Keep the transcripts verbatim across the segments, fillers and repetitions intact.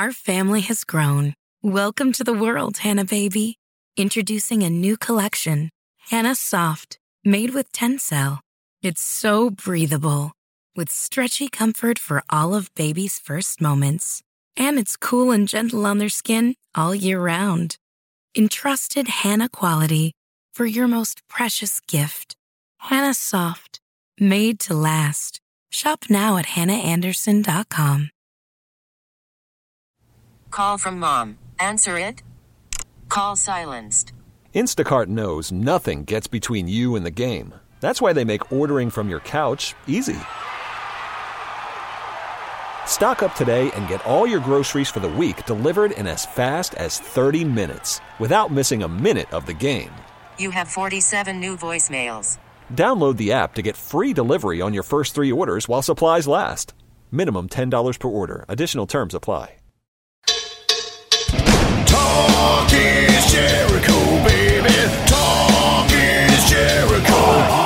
Our family has grown. Welcome to the world, Hannah baby. Introducing a new collection, Hannah Soft, made with Tencel. It's so breathable, with stretchy comfort for all of baby's first moments. And it's cool and gentle on their skin all year round. Entrusted Hannah quality for your most precious gift. Hannah Soft, made to last. Shop now at hannah anderson dot com. Call from mom. Answer it. Call silenced. Instacart knows nothing gets between you and the game. That's why they make ordering from your couch easy. Stock up today and get all your groceries for the week delivered in as fast as thirty minutes without missing a minute of the game. You have forty-seven new voicemails. Download the app to get free delivery on your first three orders while supplies last. Minimum ten dollars per order. Additional terms apply. Talk is Jericho, baby. Talk is Jericho.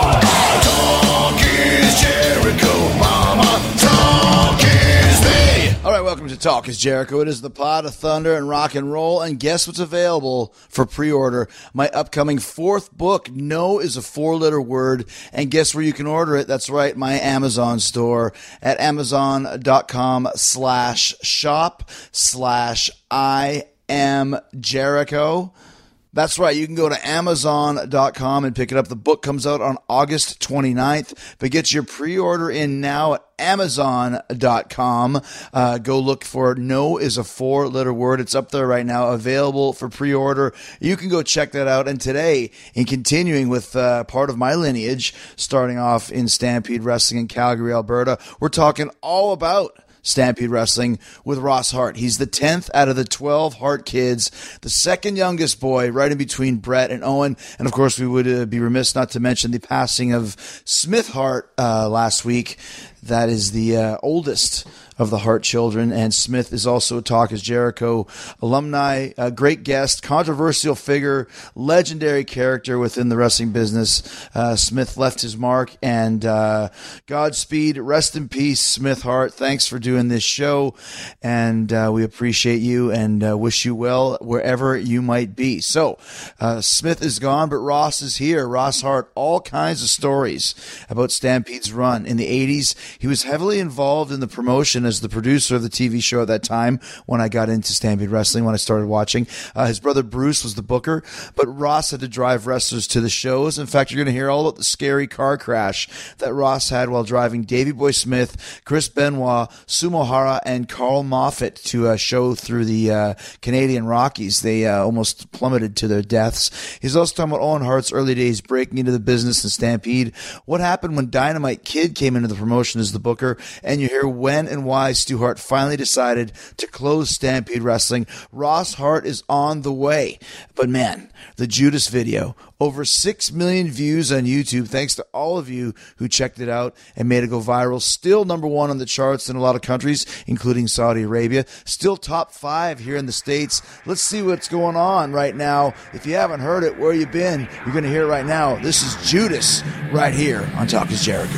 Talk is Jericho, mama. Talk is me. All right, welcome to Talk is Jericho. It is the pod of thunder and rock and roll. And guess what's available for pre-order? My upcoming fourth book, No is a four-letter word. And guess where you can order it? That's right, my Amazon store at amazon.com slash shop slash I am Jericho. That's right. You can go to amazon dot com and pick it up. The book comes out on August twenty-ninth, but get your pre-order in now at amazon dot com. Uh, go look for No is a four-letter word. It's up there right now, available for pre-order. You can go check that out. And today, in continuing with uh, part of my lineage, starting off in Stampede Wrestling in Calgary, Alberta, we're talking all about Stampede Wrestling with Ross Hart. He's the tenth out of the twelve Hart kids, the second youngest boy, right in between Brett and Owen. And of course, we would uh, be remiss not to mention the passing of Smith Hart uh, last week. That is the uh, oldest of the Hart children, and Smith is also a Talk is Jericho alumni, a great guest, controversial figure, legendary character within the wrestling business. Uh, Smith left his mark, and uh, Godspeed, rest in peace, Smith Hart. Thanks for doing this show, and uh, we appreciate you and uh, wish you well wherever you might be. So, uh, Smith is gone, but Ross is here. Ross Hart, all kinds of stories about Stampede's run in the eighties. He was heavily involved in the promotion as the producer of the T V show at that time when I got into Stampede Wrestling, when I started watching. Uh, his brother Bruce was the booker, but Ross had to drive wrestlers to the shows. In fact, you're going to hear all about the scary car crash that Ross had while driving Davey Boy Smith, Chris Benoit, Sumo Hara, and Carl Moffat to a show through the uh, Canadian Rockies. They uh, almost plummeted to their deaths. He's also talking about Owen Hart's early days breaking into the business in Stampede, what happened when Dynamite Kid came into the promotion as the booker, and you hear when and why Stu Hart finally decided to close Stampede Wrestling. Ross Hart is on the way. But man, the Judas video, over six million views on YouTube, thanks to all of you who checked it out and made it go viral. Still number one on the charts in a lot of countries, including Saudi Arabia. Still top five here in the States. Let's see what's going on right now. If you haven't heard it, where you been? You're going to hear it right now. This is Judas right here on Talk is Jericho.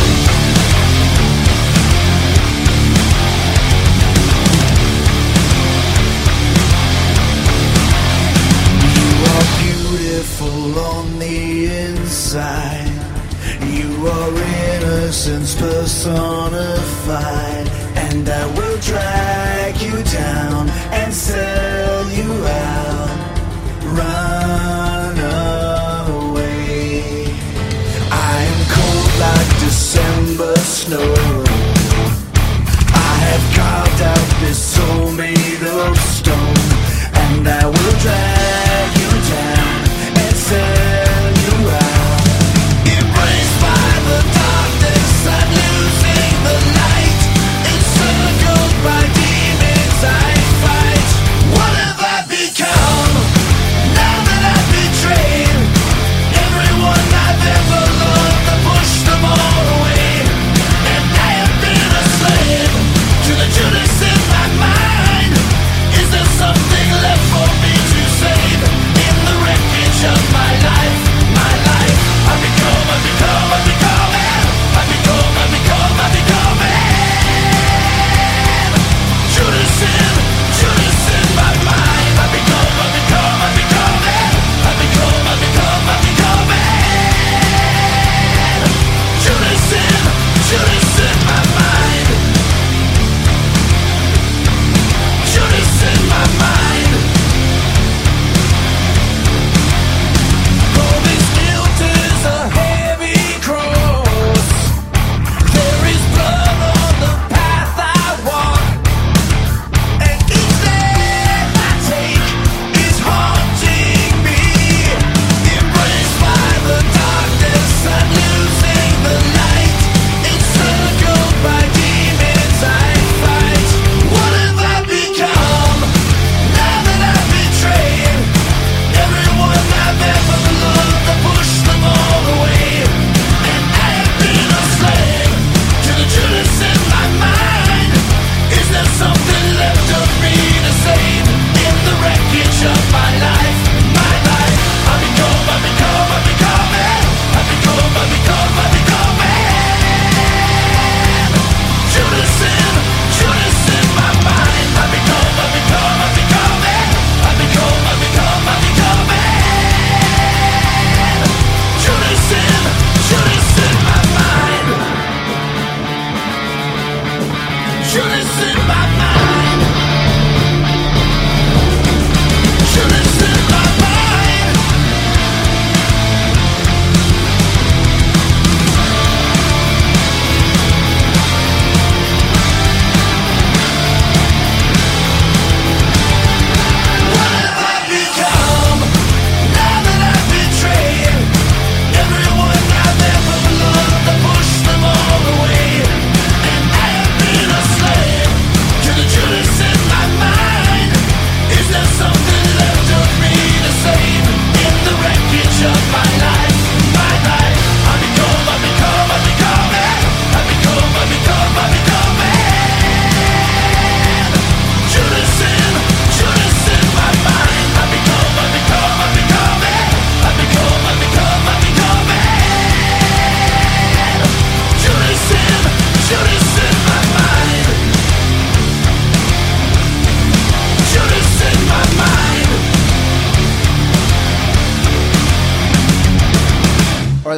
On the inside, you are innocence personified, and I will drag you down and sell you out. Run away. I am cold like December snow. I have carved out this soul made of stone, and I will drag you down. Sell you out. Embraced by the darkness, I'm losing the light. Encircled by demons I fight. What have I become now that I've betrayed everyone I've ever loved? I pushed them all away, and I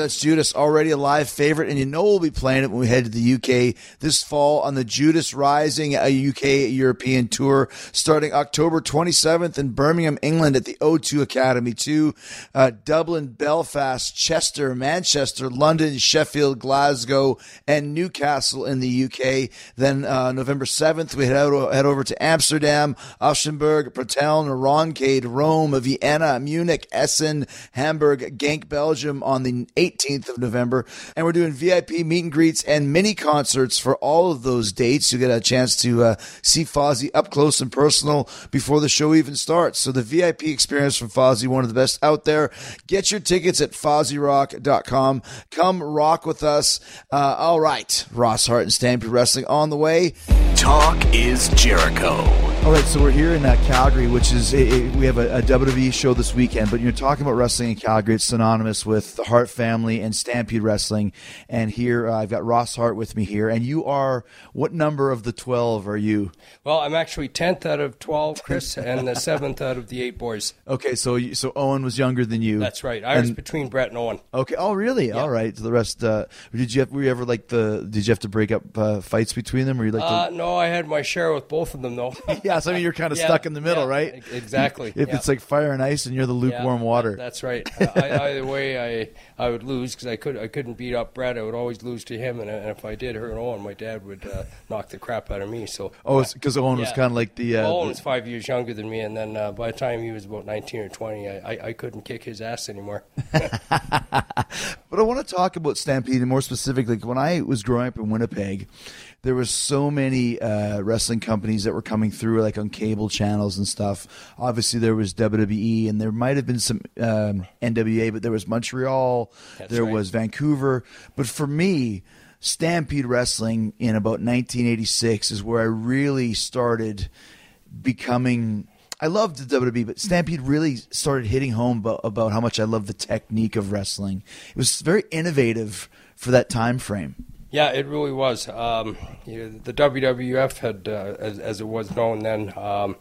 that's Judas, already a live favorite, and you know we'll be playing it when we head to the U K this fall on the Judas Rising, a U K European tour, starting October twenty-seventh in Birmingham, England at the O two Academy two, uh, Dublin, Belfast, Chester, Manchester, London, Sheffield, Glasgow, and Newcastle in the U K. Then uh, November seventh, we head, out, head over to Amsterdam, Offenburg, Breteln, Roncade, Rome, Vienna, Munich, Essen, Hamburg, Genk, Belgium on the eighteenth of November. And we're doing V I P meet and greets and mini concerts for all of those dates. You get a chance to uh, see Fozzy up close and personal before the show even starts. So the V I P experience from Fozzy, one of the best out there. Get your tickets at fozzy rock dot com. Come rock with us. Uh, all right, Ross Hart and Stampede Wrestling on the way. Talk is Jericho. All right, so we're here in uh, Calgary, which is, a, a, we have a, a W W E show this weekend, but you're talking about wrestling in Calgary. It's synonymous with the Hart family and Stampede Wrestling. And here, uh, I've got Ross Hart with me here. And you are, what number of the twelve are you? Well, I'm actually tenth out of twelve, Chris, and the seventh out of the eight boys. Okay, so you, so Owen was younger than you. That's right. I and, was between Brett and Owen. Okay. Oh, really? Yeah. All right. So the rest, uh, did you have, were you ever like the, did you have to break up uh, fights between them? Or you like uh, to... No, I had my share with both of them, though. Yeah, so I mean, you're kind of yeah, stuck in the middle, yeah, right? Exactly. If yeah. it's like fire and ice and you're the lukewarm yeah, water. That's right. uh, I, either way, I I would lose because I, could, I couldn't beat up Brett. I would always lose to him, and, and if I did, her and Owen, my dad would uh, knock the crap out of me. So Oh, because Owen yeah. was kind of like the... Uh, well, Owen the... was five years younger than me, and then uh, by the time he was about nineteen or twenty, I, I, I couldn't kick his ass anymore. But I want to talk about Stampede, and more specifically, when I was growing up in Winnipeg, there was so many uh, wrestling companies that were coming through, like on cable channels and stuff. Obviously, there was W W E, and there might have been some um, N W A, but there was Montreal, That's there right. was Vancouver. But for me, Stampede Wrestling in about nineteen eighty-six is where I really started becoming... I loved the W W E, but Stampede really started hitting home about, about how much I love the technique of wrestling. It was very innovative for that time frame. Yeah, it really was. Um, you know, the W W F had, uh, as, as it was known then, um,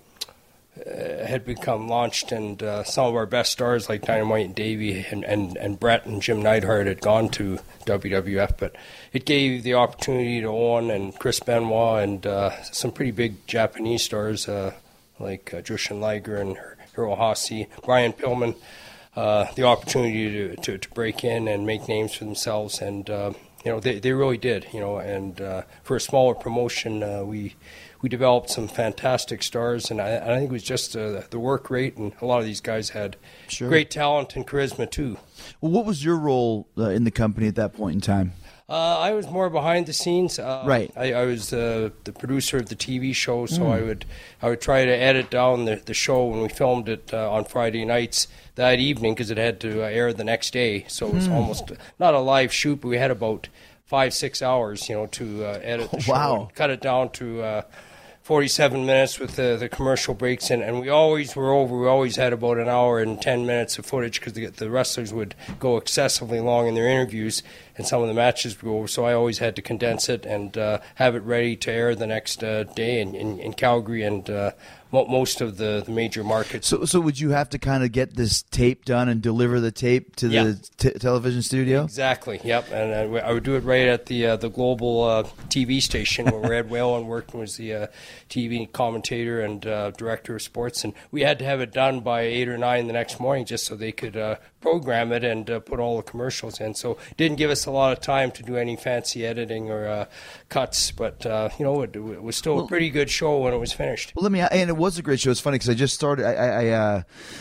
uh, had become launched, and uh, some of our best stars like Dynamite and Davey and, and, and Brett and Jim Neidhart had gone to W W F, but it gave the opportunity to Owen and Chris Benoit and uh, some pretty big Japanese stars uh, like uh, Jushin Liger and Hirohashi, Brian Pillman, uh, the opportunity to, to, to break in and make names for themselves, and uh, you know, they, they really did, you know, and uh, for a smaller promotion, uh, we we developed some fantastic stars, and I, I think it was just uh, the work rate, and a lot of these guys had sure. great talent and charisma, too. Well, what was your role uh, in the company at that point in time? Uh, I was more behind the scenes. Uh, right. I, I was uh, the producer of the T V show, so mm. I would I would try to edit down the, the show when we filmed it uh, on Friday nights that evening because it had to uh, air the next day. So it was mm. almost not a live shoot, but we had about five, six hours, you know, to uh, edit the show. Wow. And cut it down to uh, forty-seven minutes with the, the commercial breaks, and, and we always were over. We always had about an hour and ten minutes of footage because the, the wrestlers would go excessively long in their interviews, and some of the matches would go over. So I always had to condense it and uh, have it ready to air the next uh, day in, in, in Calgary and uh, mo- most of the, the major markets. So, so would you have to kind of get this tape done and deliver the tape to yeah. the t- television studio? Exactly. Yep. And uh, I would do it right at the uh, the global uh, T V station where Ed Whalen worked and was the uh, T V commentator and uh, director of sports, and we had to have it done by eight or nine the next morning just so they could uh, program it and uh, put all the commercials in. So it didn't give us a lot of time to do any fancy editing or uh, cuts, but uh, you know, it, it was still well, a pretty good show when it was finished. Well, let me, and it was a great show. It's funny because I just started. I, I, I, uh,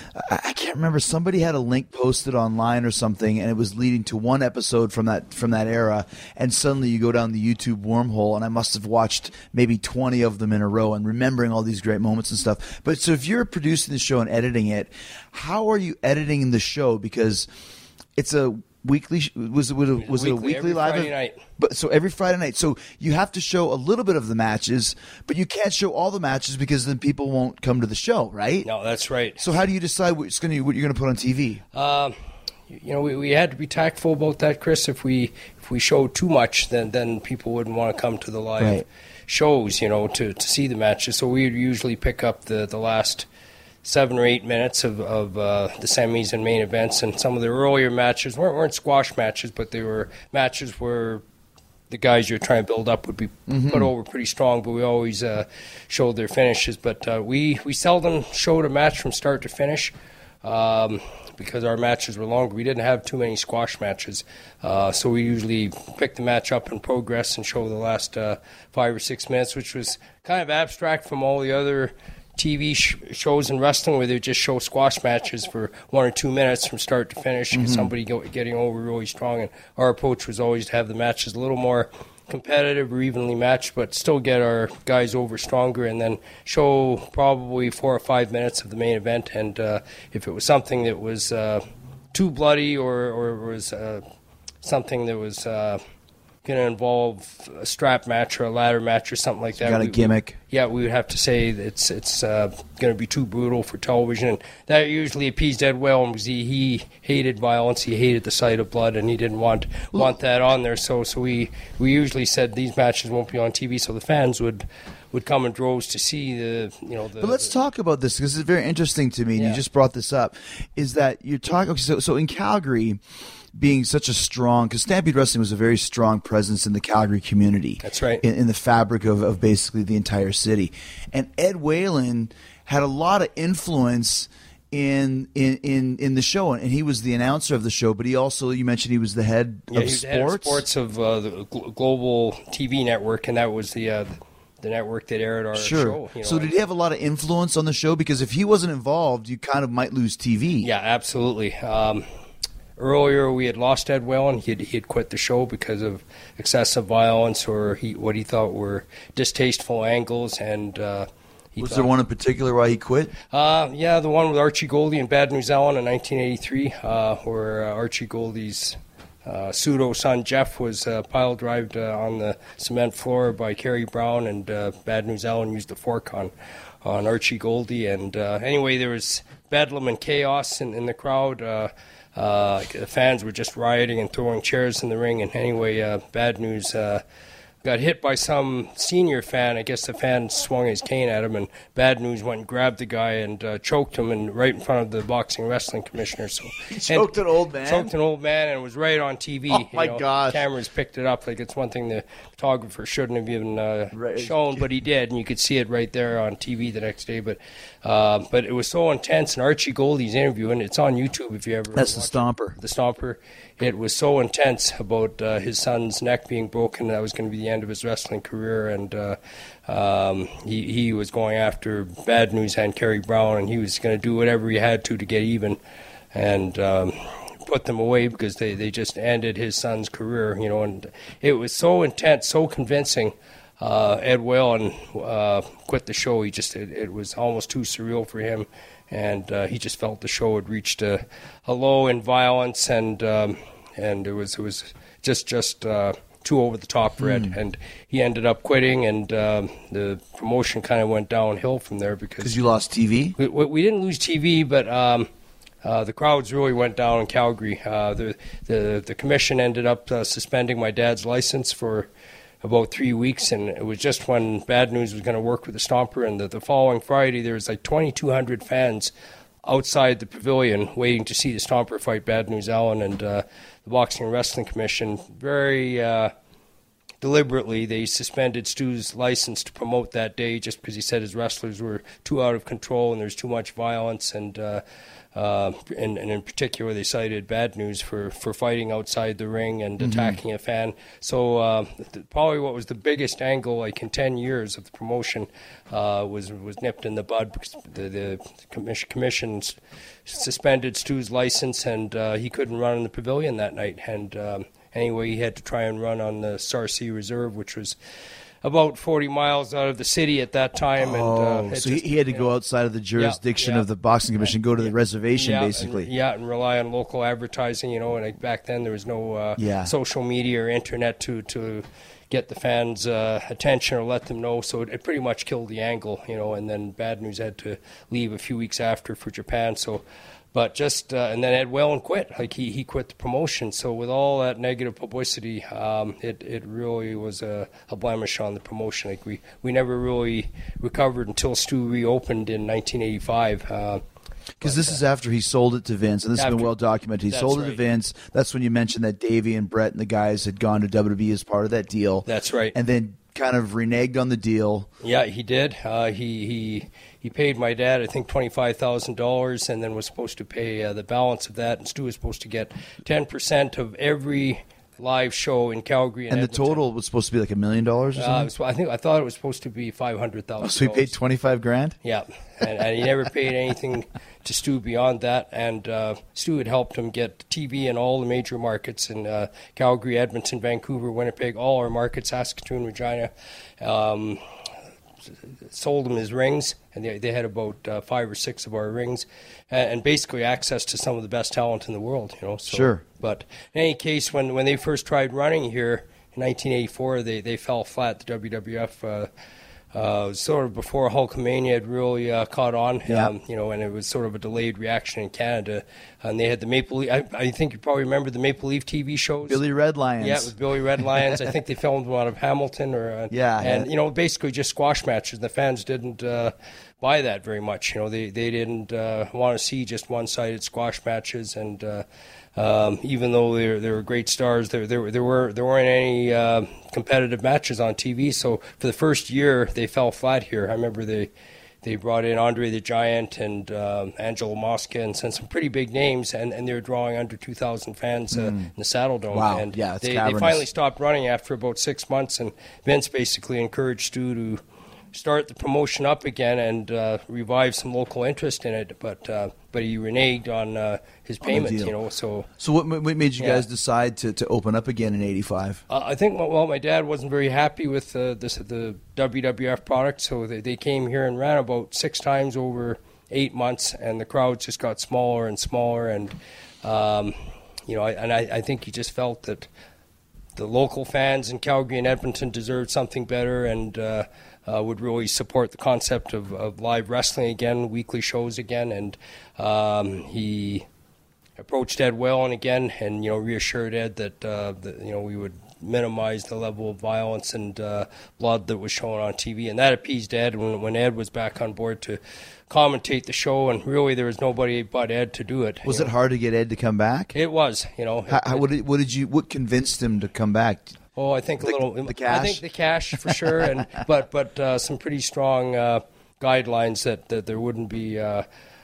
I can't remember. Somebody had a link posted online or something, and it was leading to one episode from that from that era. And suddenly you go down the YouTube wormhole, and I must have watched maybe twenty of them in a row, and remembering all these great moments and stuff. But so if you're producing the show and editing it, how are you editing the show? Because it's a weekly. Was it was it, was weekly, it a weekly every live? Friday night. But so every Friday night. So you have to show a little bit of the matches, but you can't show all the matches because then people won't come to the show, right? No, that's right. So how do you decide what's going to what you're going to put on T V? Um, you know, we, we had to be tactful about that, Chris. If we if we showed too much, then then people wouldn't want to come to the live right. shows, you know, to, to see the matches. So we would usually pick up the, the last seven or eight minutes of, of uh, the semis and main events, and some of the earlier matches weren't, weren't squash matches, but they were matches where the guys you're trying to build up would be mm-hmm. put over pretty strong, but we always uh, showed their finishes. But uh, we, we seldom showed a match from start to finish um, because our matches were longer. We didn't have too many squash matches, uh, so we usually pick the match up in progress and show the last uh, five or six minutes, which was kind of abstract from all the other T V sh- shows in wrestling where they just show squash matches for one or two minutes from start to finish, mm-hmm. somebody go- getting over really strong. And our approach was always to have the matches a little more competitive or evenly matched, but still get our guys over stronger, and then show probably four or five minutes of the main event. And uh, if it was something that was uh, too bloody or, or was uh, something that was uh, going to involve a strap match or a ladder match or something like that. Got a we, gimmick. We, yeah, we would have to say that it's it's uh, going to be too brutal for television. And that usually appeased Ed Whalen because he, he hated violence, he hated the sight of blood, and he didn't want want that on there. So so we, we usually said these matches won't be on T V, so the fans would would come in droves to see the you know. The, but let's talk about this because it's very interesting to me. And yeah. you just brought this up. Is that you're talking? Okay, so so in Calgary, being such a strong, because Stampede Wrestling was a very strong presence in the Calgary community. That's right. In, in the fabric of, of basically the entire city. And Ed Whalen had a lot of influence in in, in, in the show. And he was the announcer of the show, but he also, you mentioned he was the head yeah, of he was sports. The head of sports of uh, the Gl- Global T V network, and that was the uh, the network that aired our sure. show. You know, so did he have a lot of influence on the show? Because if he wasn't involved, you kind of might lose T V. Yeah, absolutely. Um, Earlier, we had lost Ed Whalen. He had, he had quit the show because of excessive violence or he, what he thought were distasteful angles. And uh, he was thought, there one in particular why he quit? Uh, yeah, the one with Archie Goldie in Bad News Ellen in nineteen eighty-three, uh, where uh, Archie Goldie's uh, pseudo son Jeff was uh, pile drived uh, on the cement floor by Kerry Brown, and uh, Bad News Ellen used a fork on on Archie Goldie. And uh, anyway, there was bedlam and chaos in, in the crowd. Uh, Uh, the fans were just rioting and throwing chairs in the ring. And anyway, uh, Bad News uh, got hit by some senior fan. I guess the fan swung his cane at him, and Bad News went and grabbed the guy and uh, choked him and right in front of the Boxing Wrestling Commissioner. So he choked an old man? Choked an old man, and it was right on T V. Oh, my you know, gosh. Cameras picked it up. Like, it's one thing the photographer shouldn't have even uh, right. shown, but he did, and you could see it right there on T V the next day. But uh, but it was so intense, and Archie Goldie's interview, and it's on YouTube if you ever That's the Stomper. It. The Stomper. It was so intense about uh, his son's neck being broken. That was going to be the end of his wrestling career, and uh, um, he, he was going after Bad News and Kerry Brown, and he was going to do whatever he had to to get even and um, put them away because they, they just ended his son's career, you know. And it was so intense, so convincing. Uh, Ed Whalen uh, quit the show. He just it, it was almost too surreal for him. And uh, he just felt the show had reached a, a low in violence, and um, and it was it was just just uh, too over the top for Ed, mm. and he ended up quitting, and um, the promotion kind of went downhill from there because you lost T V. We, we didn't lose T V, but um, uh, the crowds really went down in Calgary. Uh, the the the commission ended up uh, suspending my dad's license for about three weeks, and it was just when Bad News was going to work with the Stomper, and the, the following Friday there was like twenty-two hundred fans outside the pavilion waiting to see the Stomper fight Bad News Ellen, and uh, the Boxing and Wrestling Commission very uh, deliberately, they suspended Stu's license to promote that day just because he said his wrestlers were too out of control and there's too much violence, and uh, Uh, and, and in particular, they cited Bad News for, for fighting outside the ring and mm-hmm. attacking a fan. So uh, th- probably what was the biggest angle, like in ten years of the promotion, uh, was was nipped in the bud because the, the commission, commission s- suspended Stu's license, and uh, he couldn't run in the pavilion that night. And um, anyway, he had to try and run on the Sarcee Reserve, which was about forty miles out of the city at that time. Oh, and uh, so just, he had to go know, outside of the jurisdiction yeah, yeah. of the Boxing Commission, go to the reservation, yeah, basically. And, yeah, and rely on local advertising, you know, and like back then there was no uh, yeah. social media or internet to, to get the fans' uh, attention or let them know. So it, it pretty much killed the angle, you know. And then Bad News had to leave a few weeks after for Japan. So, but just uh, and then Ed Whalen quit. Like he, he quit the promotion. So with all that negative publicity, um, it it really was a, a blemish on the promotion. Like we, we never really recovered until Stu reopened in nineteen eighty-five. Uh, Because this is after he sold it to Vince, and this After, has been well documented. He sold it right. to Vince. That's when you mentioned that Davey and Brett and the guys had gone to W W E as part of that deal. That's right. And then kind of reneged on the deal. Yeah, he did. Uh, he he he paid my dad, I think, twenty-five thousand dollars, and then was supposed to pay uh, the balance of that. And Stu was supposed to get ten percent of every live show in Calgary. And, And the Edmonton. total was supposed to be like a million dollars or Uh, something? it was- I think I thought it was supposed to be five hundred thousand. Oh, so he paid twenty-five grand? Yeah, and, and he never paid anything to Stu beyond that. And uh, Stu had helped him get T V in all the major markets in uh, Calgary, Edmonton, Vancouver, Winnipeg, all our markets, Saskatoon, Regina. Um, sold him his rings, and they, they had about uh, five or six of our rings, and, and basically access to some of the best talent in the world. You know, so, Sure. But in any case, when, when they first tried running here in nineteen eighty-four, they, they fell flat. The W W F. Uh, Uh, sort of before Hulkamania had really uh, caught on, Yeah. um, you know, and it was sort of a delayed reaction in Canada. And they had the Maple Leaf, I, I think you probably remember the Maple Leaf T V shows. Billy Red Lions. Yeah, with Billy Red Lions. I think they filmed them out of Hamilton. or uh, Yeah, And, yeah. you know, basically just squash matches. The fans didn't uh, buy that very much. You know, they, they didn't uh, want to see just one-sided squash matches. And uh, um, even though they were, they were great stars, there, there, there, were, there weren't any uh, competitive matches on T V. So for the first year, they fell flat here. I remember they they brought in Andre the Giant and um, Angelo Mosca and sent some pretty big names, and, and they were drawing under two thousand fans uh, in the Saddle Dome. Wow, and yeah, it's they, they cavernous. finally stopped running after about six months, and Vince basically encouraged Stu to start the promotion up again and uh, revive some local interest in it, but uh, but he reneged on uh, his payment, deal. you know, so... So what, what made you Yeah. guys decide to, to open up again in eighty-five? Uh, I think, well, my dad wasn't very happy with uh, this, the W W F product, so they, they came here and ran about six times over eight months, and the crowds just got smaller and smaller, and, um, you know, I, and I, I think he just felt that the local fans in Calgary and Edmonton deserved something better, and uh, uh, would really support the concept of, of live wrestling again, weekly shows again, and um, he approached Ed Whalen again, and you know reassured Ed that, uh, that you know we would minimize the level of violence and uh, blood that was shown on T V, and that appeased Ed when, when Ed was back on board to commentate the show, and really there was nobody but Ed to do it. Was you it know. hard to get Ed to come back? It was, you know. How, how, what, did, what did you? What convinced him to come back? Oh, I think The- a little. the cash? I think the cash for sure, and but but uh, some pretty strong uh, guidelines that, that there wouldn't be uh,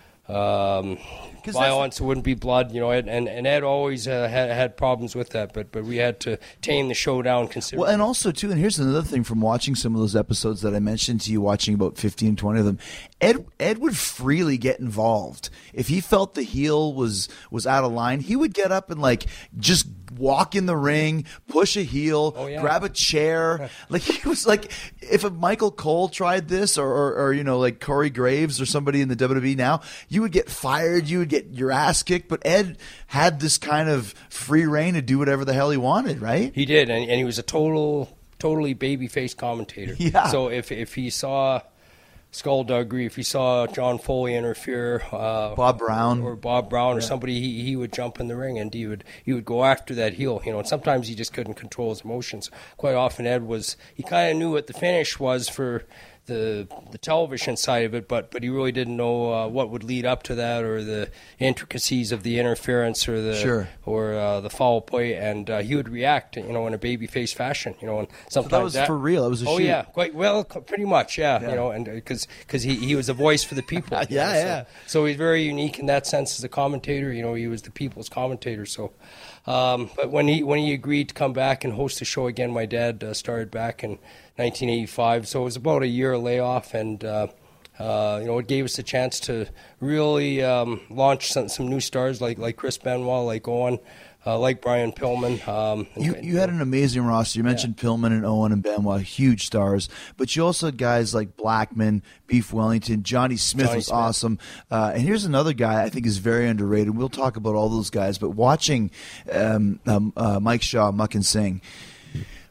um, that's violence, there wouldn't be blood, you know. And and, and Ed always uh, had had problems with that, but but we had to tame the show down considerably. Well, and also, too, and here's another thing from watching some of those episodes that I mentioned to you, watching about fifteen, twenty of them, Ed Ed would freely get involved. If he felt the heel was was out of line, he would get up and, like, just walk in the ring, push a heel, Oh, yeah. grab a chair. Like, he was like, if a Michael Cole tried this, or, or, or, you know, like Corey Graves or somebody in the W W E now, you would get fired, you would get your ass kicked, but Ed had this kind of free reign to do whatever the hell he wanted, right? He did, and, and he was a total, totally baby-faced commentator. Yeah. So if if he saw skullduggery, if he saw John Foley interfere, uh, Bob Brown. or Bob Brown or somebody, he he would jump in the ring and he would he would go after that heel. You know, and sometimes he just couldn't control his emotions. Quite often, Ed was he kind of knew what the finish was for the the television side of it, but but he really didn't know uh, what would lead up to that, or the intricacies of the interference, or the Sure. or uh, the foul play, and uh, he would react, you know, in a babyface fashion, you know, and sometimes that was for real. That was a oh shoot. yeah, quite well, c- pretty much, yeah, you know, and because because he, he was a voice for the people, you Yeah, know, yeah. So, so he's very unique in that sense as a commentator. You know, he was the people's commentator. So, um, but when he when he agreed to come back and host the show again, my dad uh, started back in nineteen eighty-five. So it was about a year layoff, and uh, uh, you know, it gave us a chance to really um, launch some, some new stars like like Chris Benoit, like Owen, uh, like Brian Pillman. Um, You and- you had an amazing roster. You mentioned Pillman and Owen and Benoit, huge stars. But you also had guys like Blackman, Beef Wellington, Johnny Smith Johnny was Smith. awesome. Uh, and here's another guy I think is very underrated. We'll talk about all those guys. But watching um, um, uh, Mike Shaw, Muck and Sing,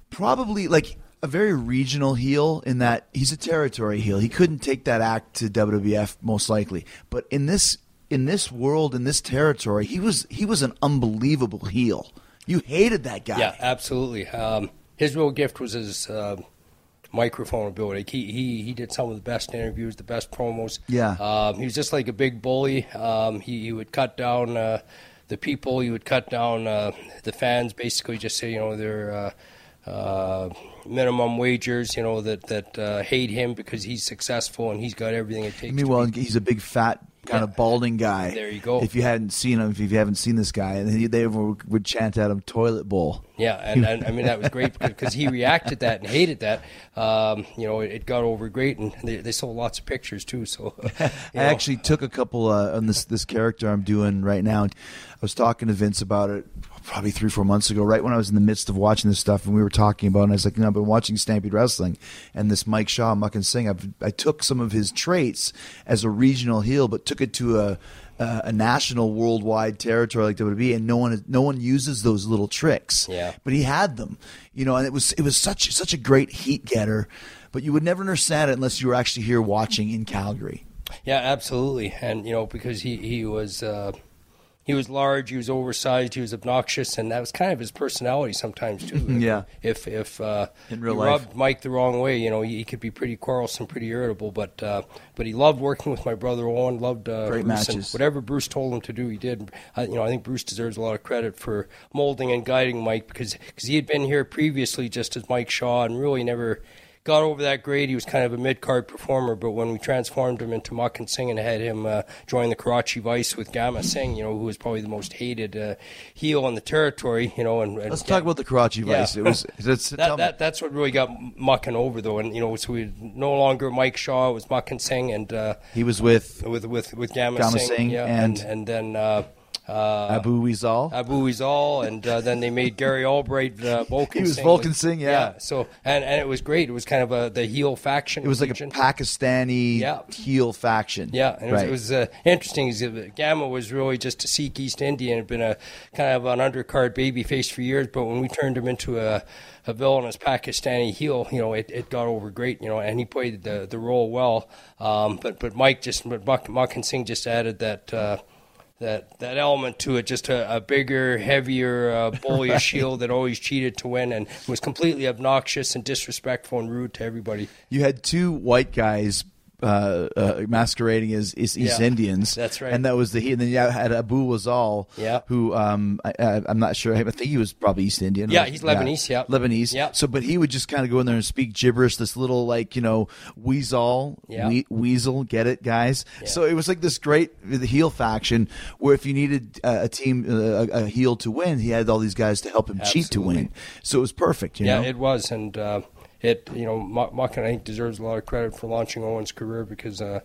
probably like a very regional heel in that he's a territory heel. He couldn't take that act to W W F most likely. But in this in this world, in this territory, he was he was an unbelievable heel. You hated that guy. Yeah, absolutely. Um, his real gift was his uh, microphone ability. He, he he did some of the best interviews, the best promos. Yeah. Um, he was just like a big bully. Um, he, he would cut down uh, the people. He would cut down uh, the fans, basically just say, you know, their uh, uh, minimum wagers, you know, that, that uh, hate him because he's successful and he's got everything it takes. I mean, to well, be. he's a big fat kind Yeah. of balding guy. There you go. If you hadn't seen him, if you haven't seen this guy, and he, they would, would chant at him "toilet bowl." Yeah, and, and I mean that was great because he reacted that and hated that. Um, you know, it, it got over great, and they, they sold lots of pictures too. So, I know. actually took a couple uh, on this this character I'm doing right now. I was talking to Vince about it probably three, four months ago, right when I was in the midst of watching this stuff, and we were talking about it, and I was like, you know, I've been watching Stampede Wrestling, and this Mike Shaw, Muck and Sing, I've, I took some of his traits as a regional heel, but took it to a Uh, a national, worldwide territory like W W E, and no one no one uses those little tricks. Yeah. But he had them, you know, and it was it was such such a great heat getter. But you would never understand it unless you were actually here watching in Calgary. Yeah, absolutely, and you know because he he was uh, he was large, he was oversized, he was obnoxious, and that was kind of his personality sometimes too. Yeah. If if uh, In real you life. rubbed Mike the wrong way, you know, he, he could be pretty quarrelsome, pretty irritable. But uh, but he loved working with my brother Owen. Loved uh, Great Bruce, and matches. whatever Bruce told him to do, he did. I, you know, I think Bruce deserves a lot of credit for molding and guiding Mike because because he had been here previously just as Mike Shaw and really never got over that grade. He was kind of a mid-card performer, but when we transformed him into Muck and Sing and had him uh, join the Karachi Vice with Gamma Singh, you know, who was probably the most hated uh, heel in the territory, you know. And, and Let's talk about the Karachi Yeah. Vice. It was it's, that, that that's what really got Mucking over though, and you know, so we no longer Mike Shaw, it was Muck and Sing, and uh, he was with with with with Gamma, Gamma Singh, Singh yeah, and- and and then. Uh, Uh, Abu Weezal. Abu Weezal, and uh, then they made Gary Albright uh, Vulcan He was Singh. Vulcan Singh, yeah. So and, and it was great. It was kind of a the heel faction. It was like region. a Pakistani Yeah. heel faction. Yeah, and it right. was, it was uh, interesting. Is that Gamma was really just a Sikh East Indian, had been a kind of an undercard babyface for years. But when we turned him into a, a villainous Pakistani heel, you know, it, it got over great. You know, and he played the the role well. Um, but but Mike just but Muck, Muck and Singh just added that. Uh, That that element to it, just a, a bigger, heavier, uh, bullish Right. heel that always cheated to win and was completely obnoxious and disrespectful and rude to everybody. You had two white guys uh, uh, masquerading as, as East Yeah, Indians. that's right. And that was the he. And then you had Abu Weezal, Yeah. who um, I, I, I'm not sure. I think he was probably East Indian. Yeah, right? he's Lebanese, yeah. Lebanese. Yeah. So, but he would just kind of go in there and speak gibberish. This little like you know Weezal, Yeah. we, Weasel, get it, guys. Yeah. So it was like this great the heel faction where if you needed uh, a team uh, a, a heel to win, he had all these guys to help him cheat to Absolutely. win. So it was perfect. You yeah, know? it was, and uh, it you know Muck, Muck I think deserves a lot of credit for launching Owen's career because uh,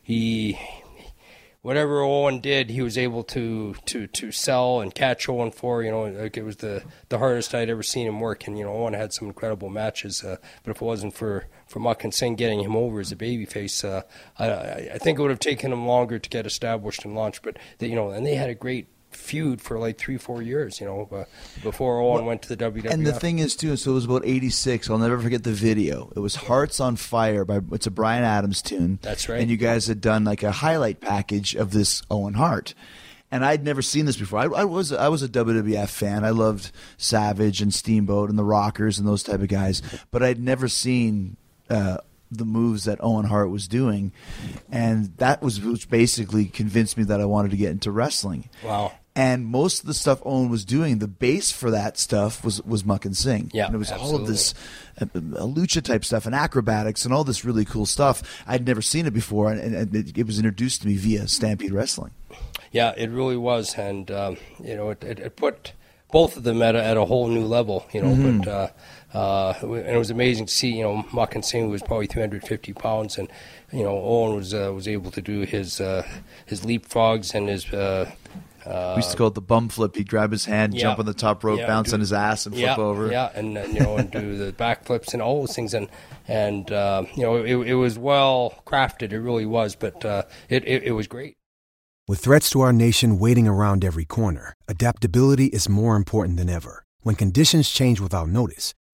he whatever Owen did, he was able to to to sell and catch Owen for. You know, like it was the the hardest I'd ever seen him work, and you know Owen had some incredible matches. Uh, but if it wasn't for for Muck and Singh getting him over as a babyface, uh, I I I think it would have taken him longer to get established and launched. But they, you know, and they had a great feud for like three, four years, you know, uh, before Owen went to the W W F. And the thing is, too, so it was about eighty-six. I'll never forget the video. It was Hearts on Fire. by It's a Bryan Adams tune. That's right. And you guys had done like a highlight package of this Owen Hart. And I'd never seen this before. I, I was I was a W W F fan. I loved Savage and Steamboat and the Rockers and those type of guys. But I'd never seen uh, the moves that Owen Hart was doing. And that was which basically convinced me that I wanted to get into wrestling. Wow. And most of the stuff Owen was doing, the base for that stuff was was Muck and Sing. Yeah, and it was all absolutely. of this uh, uh, lucha type stuff and acrobatics and all this really cool stuff. I'd never seen it before, and, and it, it was introduced to me via Stampede Wrestling. Yeah, it really was, and um, you know, it, it, it put both of them at a, at a whole new level. You know, Mm-hmm. but uh, uh, and it was amazing to see. You know, Muck and Singh was probably three hundred fifty pounds, and you know, Owen was uh, was able to do his uh, his leapfrogs and his. Uh, uh, We used to call it the bum flip. He'd grab his hand, yeah. jump on the top rope, Yeah, bounce do- on his ass, and flip yeah, over. Yeah, and, and you know, and do the backflips and all those things, and and uh, you know, it, it was well crafted. It really was, but uh, it, it it was great. With threats to our nation waiting around every corner, adaptability is more important than ever. When conditions change without notice,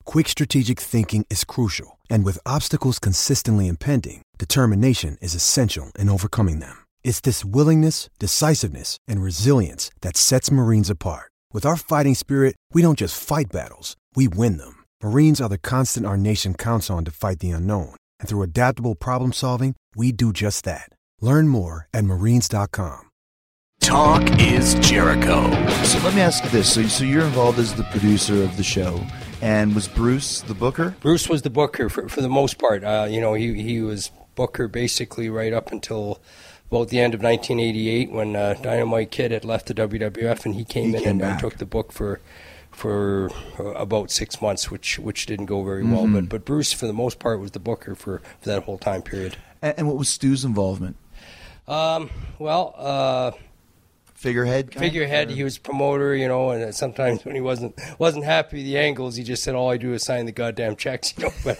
Quick strategic thinking is crucial, and with obstacles consistently impending, determination is essential in overcoming them. It's this willingness, decisiveness, and resilience that sets Marines apart. With our fighting spirit, we don't just fight battles, we win them. Marines are the constant our nation counts on to fight the unknown, and through adaptable problem solving, we do just that. Learn more at marines dot com. Talk is Jericho. So let me ask you this. So, so you're involved as the producer of the show, and was Bruce the booker? Bruce was the booker for, for the most part. Uh, you know, he he was booker basically right up until about the end of nineteen eighty-eight when uh, Dynamite Kid had left the W W F, and he came he in came and, back. and took the book for for uh, about six months, which which didn't go very Mm-hmm. well. But but Bruce, for the most part, was the booker for, for that whole time period. And, and what was Stu's involvement? Um, well, uh, Figurehead? kind of, figurehead. or- He was promoter, you know, and sometimes when he wasn't wasn't happy with the angles, he just said, "All I do is sign the goddamn checks," you know. But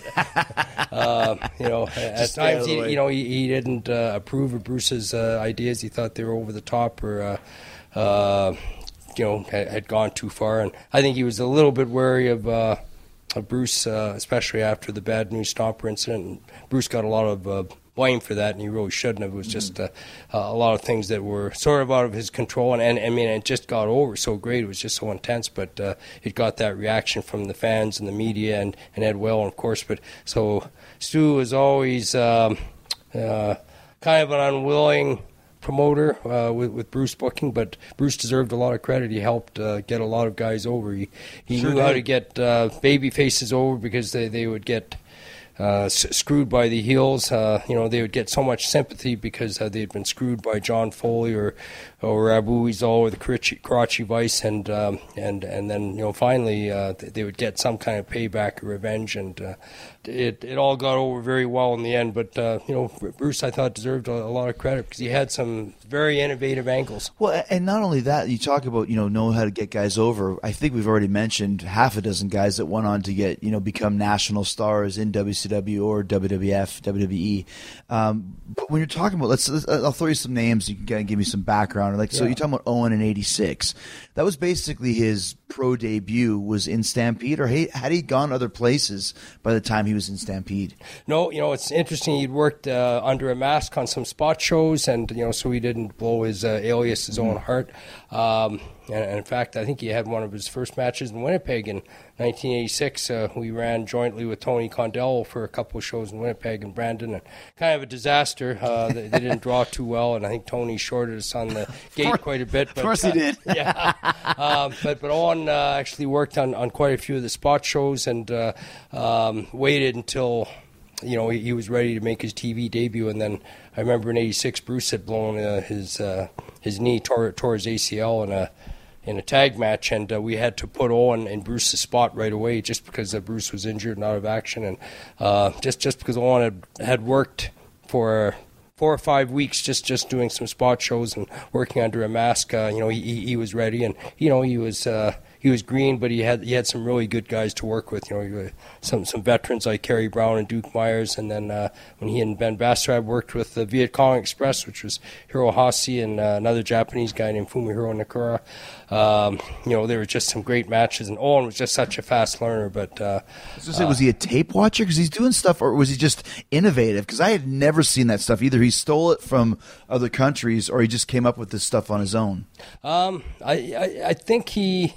uh, you know, at Just stay out times, of the he, way. you know, he, he didn't uh, approve of Bruce's uh, ideas. He thought they were over the top or, uh, uh, you know, had, had gone too far. And I think he was a little bit wary of. Uh, of Bruce, uh, especially after the Bad News Stomper incident. And Bruce got a lot of uh, blame for that, and he really shouldn't have. It was just uh, uh, a lot of things that were sort of out of his control, and, and I mean, it just got over so great. It was just so intense, but uh, it got that reaction from the fans and the media and, and Ed Whalen, of course. But so Stu was always um, uh, kind of an unwilling promoter uh, with, with Bruce booking, but Bruce deserved a lot of credit. He helped uh, get a lot of guys over. He, he Sure knew how did. to get uh, baby faces over because they, they would get uh, s- screwed by the heels. Uh, you know, they would get so much sympathy because uh, they had been screwed by John Foley or or Abu Izal or the Karachi, Karachi Vice, and um, and and then you know finally uh, they would get some kind of payback or revenge, and uh, it it all got over very well in the end. But uh, you know, Bruce, I thought, deserved a, a lot of credit because he had some very innovative angles. Well, and not only that, you talk about, you know, know how to get guys over. I think we've already mentioned half a dozen guys that went on to get, you know, become national stars in W C W or W W F, W W E. Um, but when you're talking about, let's, let's, I'll throw you some names. You can kind of give me some background. Like, so Yeah. you're talking about Owen in eighty-six. That was basically his pro debut was in Stampede, or he, had he gone other places by the time he was in Stampede? No, you know, it's interesting. He'd worked uh, under a mask on some spot shows, and, you know, so he didn't blow his uh, alias, his own heart. Um, and, and, in fact, I think he had one of his first matches in Winnipeg in nineteen eighty-six. Uh, we ran jointly with Tony Condello for a couple of shows in Winnipeg and Brandon, and kind of a disaster. Uh, they, they didn't draw too well, and I think Tony shorted us on the gate quite a bit. But, Of course he uh, did. yeah. Um, but but Owen uh, actually worked on, on quite a few of the spot shows and uh, um, waited until, you know, he, he was ready to make his T V debut. And then I remember in eighty-six, Bruce had blown uh, his uh, his knee, tore, tore his A C L in a in a tag match, and uh, we had to put Owen in Bruce's spot right away just because uh, Bruce was injured and out of action, and uh, just just because Owen had, had worked for four or five weeks just, just doing some spot shows and working under a mask. Uh, you know, he, he he was ready, and you know he was uh, he was green, but he had he had some really good guys to work with. You know, he, uh, some some veterans like Kerry Brown and Duke Myers, and then uh, when he and Ben Bastrab worked with the Viet Cong Express, which was Hirohasi and uh, another Japanese guy named Fumihiro Nakura. Um, you know, there were just some great matches, and Owen was just such a fast learner. But uh, I was gonna say, was he a tape watcher? Because he's doing stuff, or was he just innovative? Because I had never seen that stuff. Either he stole it from other countries, or he just came up with this stuff on his own. Um, I, I I think he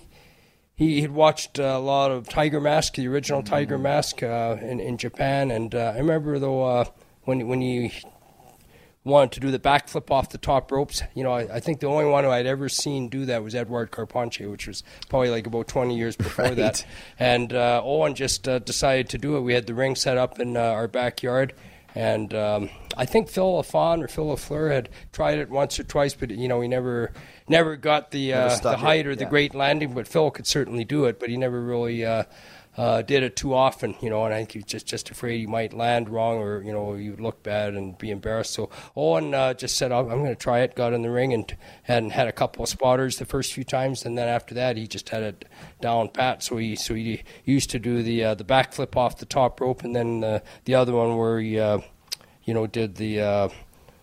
he had watched a lot of Tiger Mask, the original Tiger Mask uh, in in Japan, and uh, I remember though uh, when when he wanted to do the backflip off the top ropes. You know, I, I think the only one who I'd ever seen do that was Edward Carpentier, which was probably like about twenty years before Right. that. And uh, Owen just uh, decided to do it. We had the ring set up in uh, our backyard. And um, I think Phil Lafon or Phil Lafleur had tried it once or twice, but you know he never never got the Never uh, stuck the it, height or the yeah. great landing. But Phil could certainly do it, but he never really uh, uh, did it too often. You know, and I think he was just just afraid he might land wrong, or you know he would look bad and be embarrassed. So Owen uh, just said, "I'm, I'm going to try it." Got in the ring and had had a couple of spotters the first few times, and then after that he just had it down pat. So he so he used to do the uh, the backflip off the top rope, and then uh, the other one where he. Uh, You know, did the uh,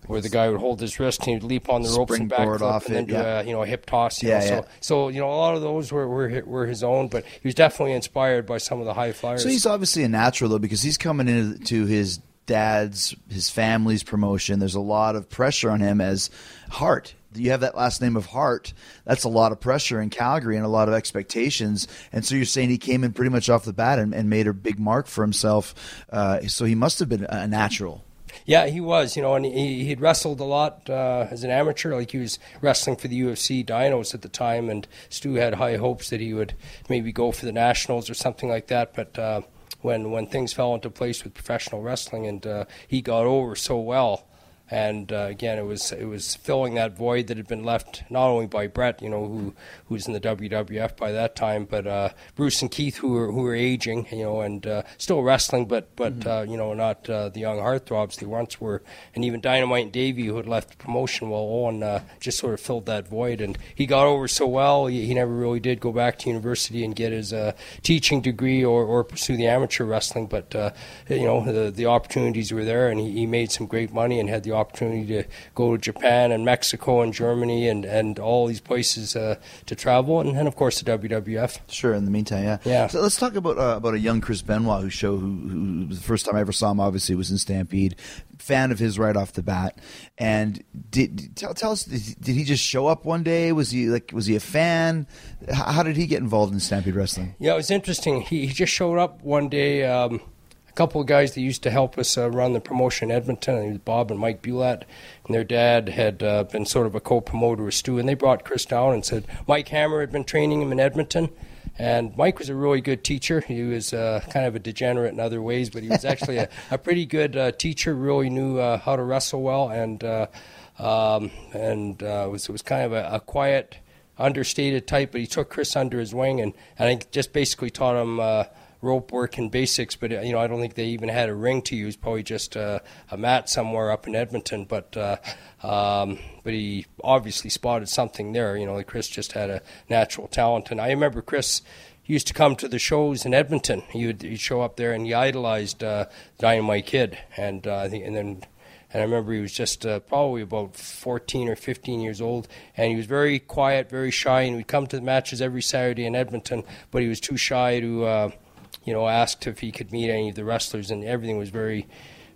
where the guy would hold his wrist and he'd leap on the ropes and Springboard backflip off and then it, do yeah. a, you know, a hip toss. You Yeah, know, yeah. So, so, you know, a lot of those were, were were his own, but he was definitely inspired by some of the high flyers. So he's obviously a natural, though, because he's coming into his dad's, his family's promotion. There's a lot of pressure on him as Hart. You have that last name of Hart. That's a lot of pressure in Calgary and a lot of expectations. And so you're saying he came in pretty much off the bat and, and made a big mark for himself. Uh, so he must have been a natural. Yeah, he was, you know, and he, he'd wrestled a lot uh, as an amateur. Like, he was wrestling for the U F C Dinos at the time, and Stu had high hopes that he would maybe go for the Nationals or something like that. But uh, when when things fell into place with professional wrestling, and uh, he got over so well. And uh, again, it was it was filling that void that had been left not only by Brett, you know, who who was in the W W F by that time, but uh, Bruce and Keith, who were who were aging, you know, and uh, still wrestling, but but mm-hmm. uh, you know, not uh, the young heartthrobs they once were. And even Dynamite and Davey, who had left the promotion, while Owen uh, just sort of filled that void. And he got over so well, he, he never really did go back to university and get his uh, teaching degree or, or pursue the amateur wrestling. But uh, you know, the the opportunities were there, and he, he made some great money and had the opportunity to go to Japan and Mexico and Germany and, and all these places uh, to travel, and, and of course the W W F. Sure. In the meantime, yeah. Yeah. So let's talk about uh, about a young Chris Benoit who show who, who the first time I ever saw him obviously was in Stampede. Fan of his right off the bat. And did tell tell us did, did he just show up one day? Was he like was he a fan? How, how did he get involved in Stampede wrestling? Yeah, it was interesting. He, he just showed up one day. Um, couple of guys that used to help us uh, run the promotion in Edmonton, and Bob and Mike Bulat, and their dad had uh, been sort of a co-promoter with Stu, and they brought Chris down and said Mike Hammer had been training him in Edmonton, and Mike was a really good teacher. He was uh, kind of a degenerate in other ways, but he was actually a, a pretty good uh, teacher, really knew uh, how to wrestle well, and uh, um, and uh, was, was kind of a, a quiet, understated type, but he took Chris under his wing, and, and I just basically taught him uh, rope work and basics, but you know, I don't think they even had a ring to use. Probably just uh, a mat somewhere up in Edmonton. But uh, um, but he obviously spotted something there. You know, like Chris just had a natural talent, and I remember Chris used to come to the shows in Edmonton. He would he'd show up there, and he idolized uh, Dynamite Kid, and uh, and then. And I remember he was just uh, probably about fourteen or fifteen years old, and he was very quiet, very shy, and he'd come to the matches every Saturday in Edmonton, but he was too shy to. Uh, you know, asked if he could meet any of the wrestlers, and everything was very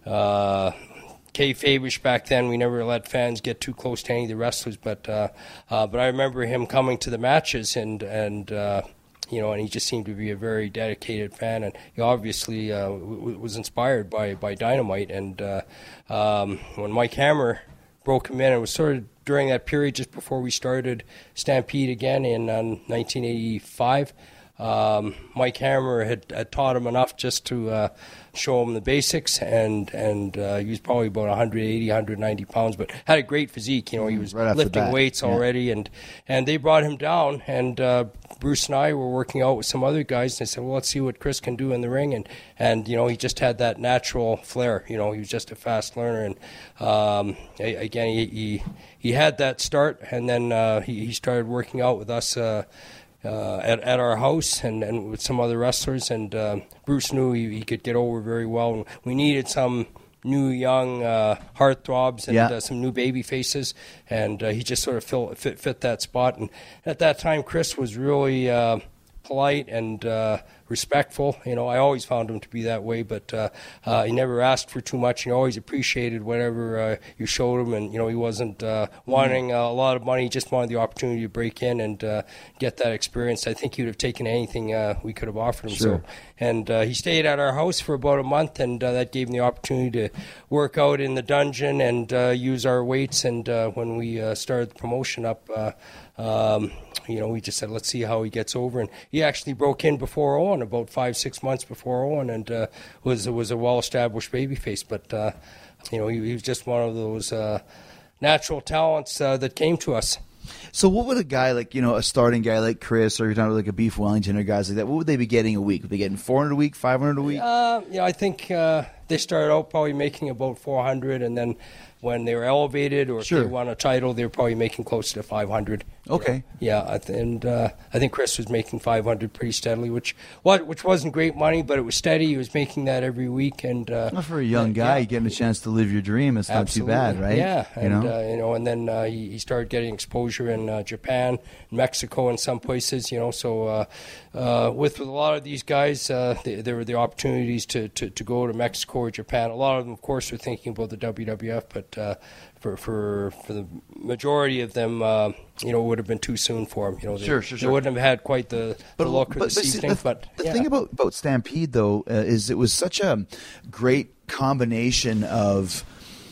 uh, kayfabe-ish back then. We never let fans get too close to any of the wrestlers, but uh, uh, but I remember him coming to the matches, and and uh, you know, and he just seemed to be a very dedicated fan, and he obviously uh, w- was inspired by by Dynamite. And uh, um, when Mike Hammer broke him in, it was sort of during that period just before we started Stampede again in uh, nineteen eighty-five. Um, Mike Hammer had, had taught him enough just to uh, show him the basics, and and uh, he was probably about one eighty, one ninety pounds, but had a great physique. You know, he was right lifting weights yeah. already, and and they brought him down, and uh, Bruce and I were working out with some other guys, and they said, well, let's see what Chris can do in the ring, and and you know, he just had that natural flair. You know, he was just a fast learner, and um, again, he, he he had that start, and then uh, he he started working out with us. Uh, Uh, at, at our house and, and with some other wrestlers, and uh, Bruce knew he, he could get over very well, and we needed some new young uh, heartthrobs and yeah. uh, some new baby faces, and uh, he just sort of fill, fit, fit that spot. And at that time, Chris was really uh, polite and uh, respectful. You know, I always found him to be that way, but uh, uh, he never asked for too much. He always appreciated whatever uh, you showed him, and you know, he wasn't uh, wanting uh, a lot of money. He just wanted the opportunity to break in and uh, get that experience. I think he would have taken anything uh, we could have offered him. Sure. So, and uh, he stayed at our house for about a month, and uh, that gave him the opportunity to work out in the dungeon and uh, use our weights. And uh, when we uh, started the promotion up, uh, um, you know, we just said, let's see how he gets over. And he actually broke in before Owen, about five, six months before Owen, and uh, was was a well-established babyface. But uh, you know, he, he was just one of those uh, natural talents uh, that came to us. So what would a guy like, you know, a starting guy like Chris, or you're talking like a Beef Wellington or guys like that, what would they be getting a week? Would they be getting four hundred a week, five hundred a week? Uh, yeah, I think uh, they started out probably making about four hundred, and then when they were elevated or sure. if they won a title, they were probably making close to five hundred. Okay. Yeah, I th- and uh, I think Chris was making five hundred pretty steadily, which what which wasn't great money, but it was steady. He was making that every week, and uh, well, for a young guy, yeah. getting a chance to live your dream, it's Absolutely. not too bad, right? Yeah, you and know, uh, you know, and then uh, he, he started getting exposure in uh, Japan, Mexico, and some places. You know, so uh, uh, with with a lot of these guys, uh, they, there were the opportunities to, to, to go to Mexico or Japan. A lot of them, of course, were thinking about the W W F, but uh, for for for the majority of them, uh, you know, it would have been too soon for them. You know, they, sure, sure, sure. they wouldn't have had quite the, but, the look or but, the but seasoning. See, the, but the yeah. thing about, about Stampede, though, uh, is it was such a great combination of,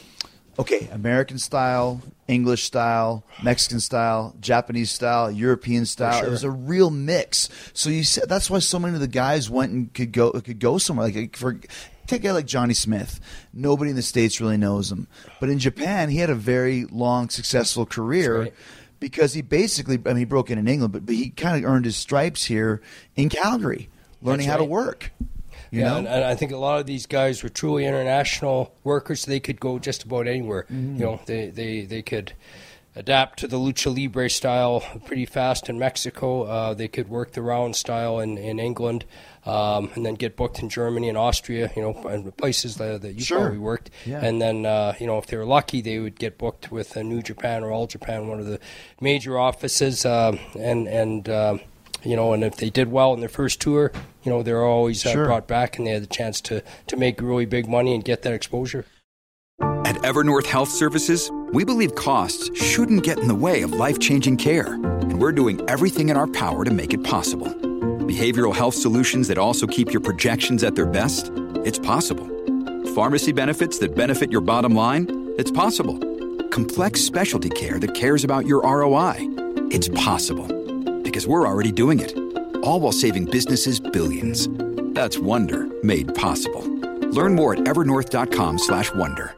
okay, American style, English style, Mexican style, Japanese style, European style. Sure. It was a real mix. So you said that's why so many of the guys went and could go could go somewhere. Like for take a guy like Johnny Smith. Nobody in the States really knows him, but in Japan, he had a very long, successful career. Right. Because he basically, I mean, he broke in in England, but, but he kind of earned his stripes here in Calgary, learning That's how to right. work. You yeah, know? and, and I think a lot of these guys were truly international workers. So they could go just about anywhere. Mm-hmm. You know, they, they, they could adapt to the lucha libre style pretty fast in Mexico. Uh, they could work the round style in, in England, um, and then get booked in Germany and Austria, you know, and places that, that you Sure. probably worked. Yeah. And then, uh, you know, if they were lucky, they would get booked with uh, New Japan or All Japan, one of the major offices. Uh, and, and um, you know, and if they did well in their first tour, you know, they're always uh, Sure. brought back and they had the chance to, to make really big money and get that exposure. At Evernorth Health Services, we believe costs shouldn't get in the way of life-changing care, and we're doing everything in our power to make it possible. Behavioral health solutions that also keep your projections at their best? It's possible. Pharmacy benefits that benefit your bottom line? It's possible. Complex specialty care that cares about your R O I? It's possible. Because we're already doing it. All while saving businesses billions. That's Wonder made possible. Learn more at evernorth.com slash wonder.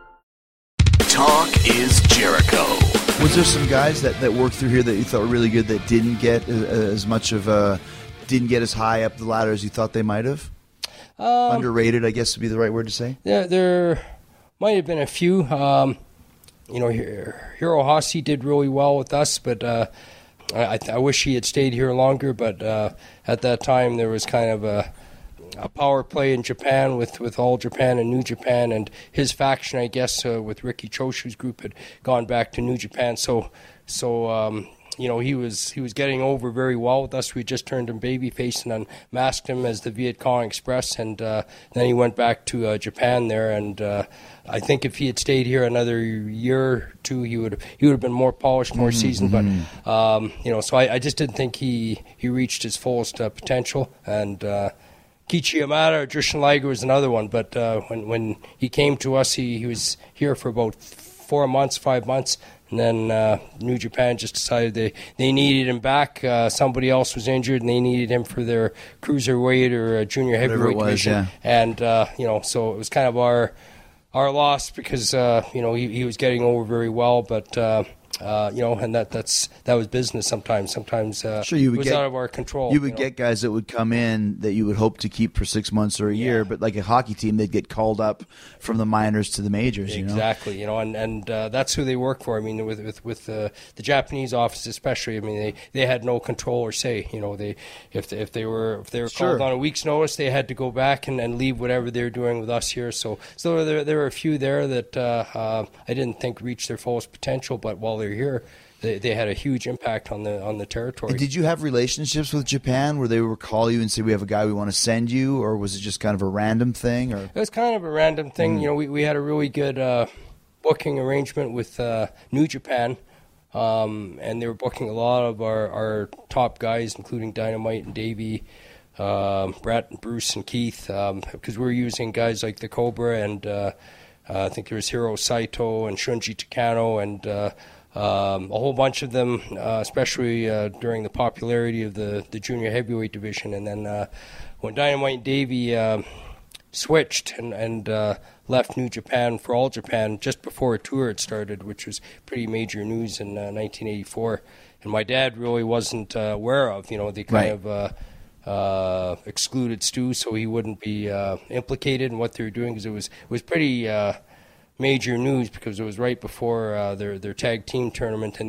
Talk is Jericho. Was there some guys that, that worked through here that you thought were really good that didn't get uh, as much of a, didn't get as high up the ladder as you thought they might have? Um, Underrated, I guess would be the right word to say. There, there might have been a few. Um, you know, Hiro Hossie did really well with us, but uh, I, I wish he had stayed here longer. But uh, at that time, there was kind of a, a power play in Japan with, with All Japan and New Japan, and his faction, I guess, uh, with Riki Choshu's group had gone back to New Japan. So, so. Um, You know, he was he was getting over very well with us. We just turned him babyface and unmasked him as the Viet Cong Express, and uh, then he went back to uh, Japan there. And uh, I think if he had stayed here another year or two, he would he would have been more polished, more Mm-hmm. seasoned. But um, you know, so I, I just didn't think he he reached his fullest uh, potential. And uh, Kichi Yamada or Jushin Liger was another one. But uh, when when he came to us, he, he was here for about four months, five months. And then uh, New Japan just decided they, they needed him back. Uh, somebody else was injured, and they needed him for their cruiserweight or uh, junior heavyweight was, division. yeah. And uh, you know, so it was kind of our our loss because uh, you know he, he was getting over very well, but. Uh, Uh, you know, and that that's that was business sometimes. Sometimes uh, Sure, you would it was get- out of our control. You would know? get guys that would come in that you would hope to keep for six months or a year, Yeah. but like a hockey team, they'd get called up from the minors to the majors. You know? Exactly, you know, and and uh, that's who they work for. I mean, with with with uh, the Japanese office especially. I mean, they, they had no control or say. You know, they if they, if they were if they were called Sure. on a week's notice, they had to go back and, and leave whatever they're doing with us here. So so there there were a few there that uh, uh, I didn't think reached their fullest potential, but while they're here, they, they had a huge impact on the on the territory. And did you have relationships with Japan where they would call you and say, we have a guy we want to send you, or was it just kind of a random thing? Or It was kind of a random thing. Mm. You know, we, we had a really good uh, booking arrangement with uh, New Japan, um, and they were booking a lot of our, our top guys, including Dynamite and Davey, um, Brett and Bruce and Keith, um, because we were using guys like the Cobra and uh, uh, I think there was Hiro Saito and Shunji Takano and uh, um, a whole bunch of them, uh, especially uh, during the popularity of the, the junior heavyweight division. And then uh, when Dynamite and Davey uh, switched and, and uh, left New Japan for All Japan just before a tour had started, which was pretty major news in uh, nineteen eighty-four. And my dad really wasn't uh, aware of, you know, they kind Right. of uh, uh, excluded Stu so he wouldn't be uh, implicated in what they were doing, because it was, it was pretty uh, major news because it was right before uh, their, their tag team tournament, and they were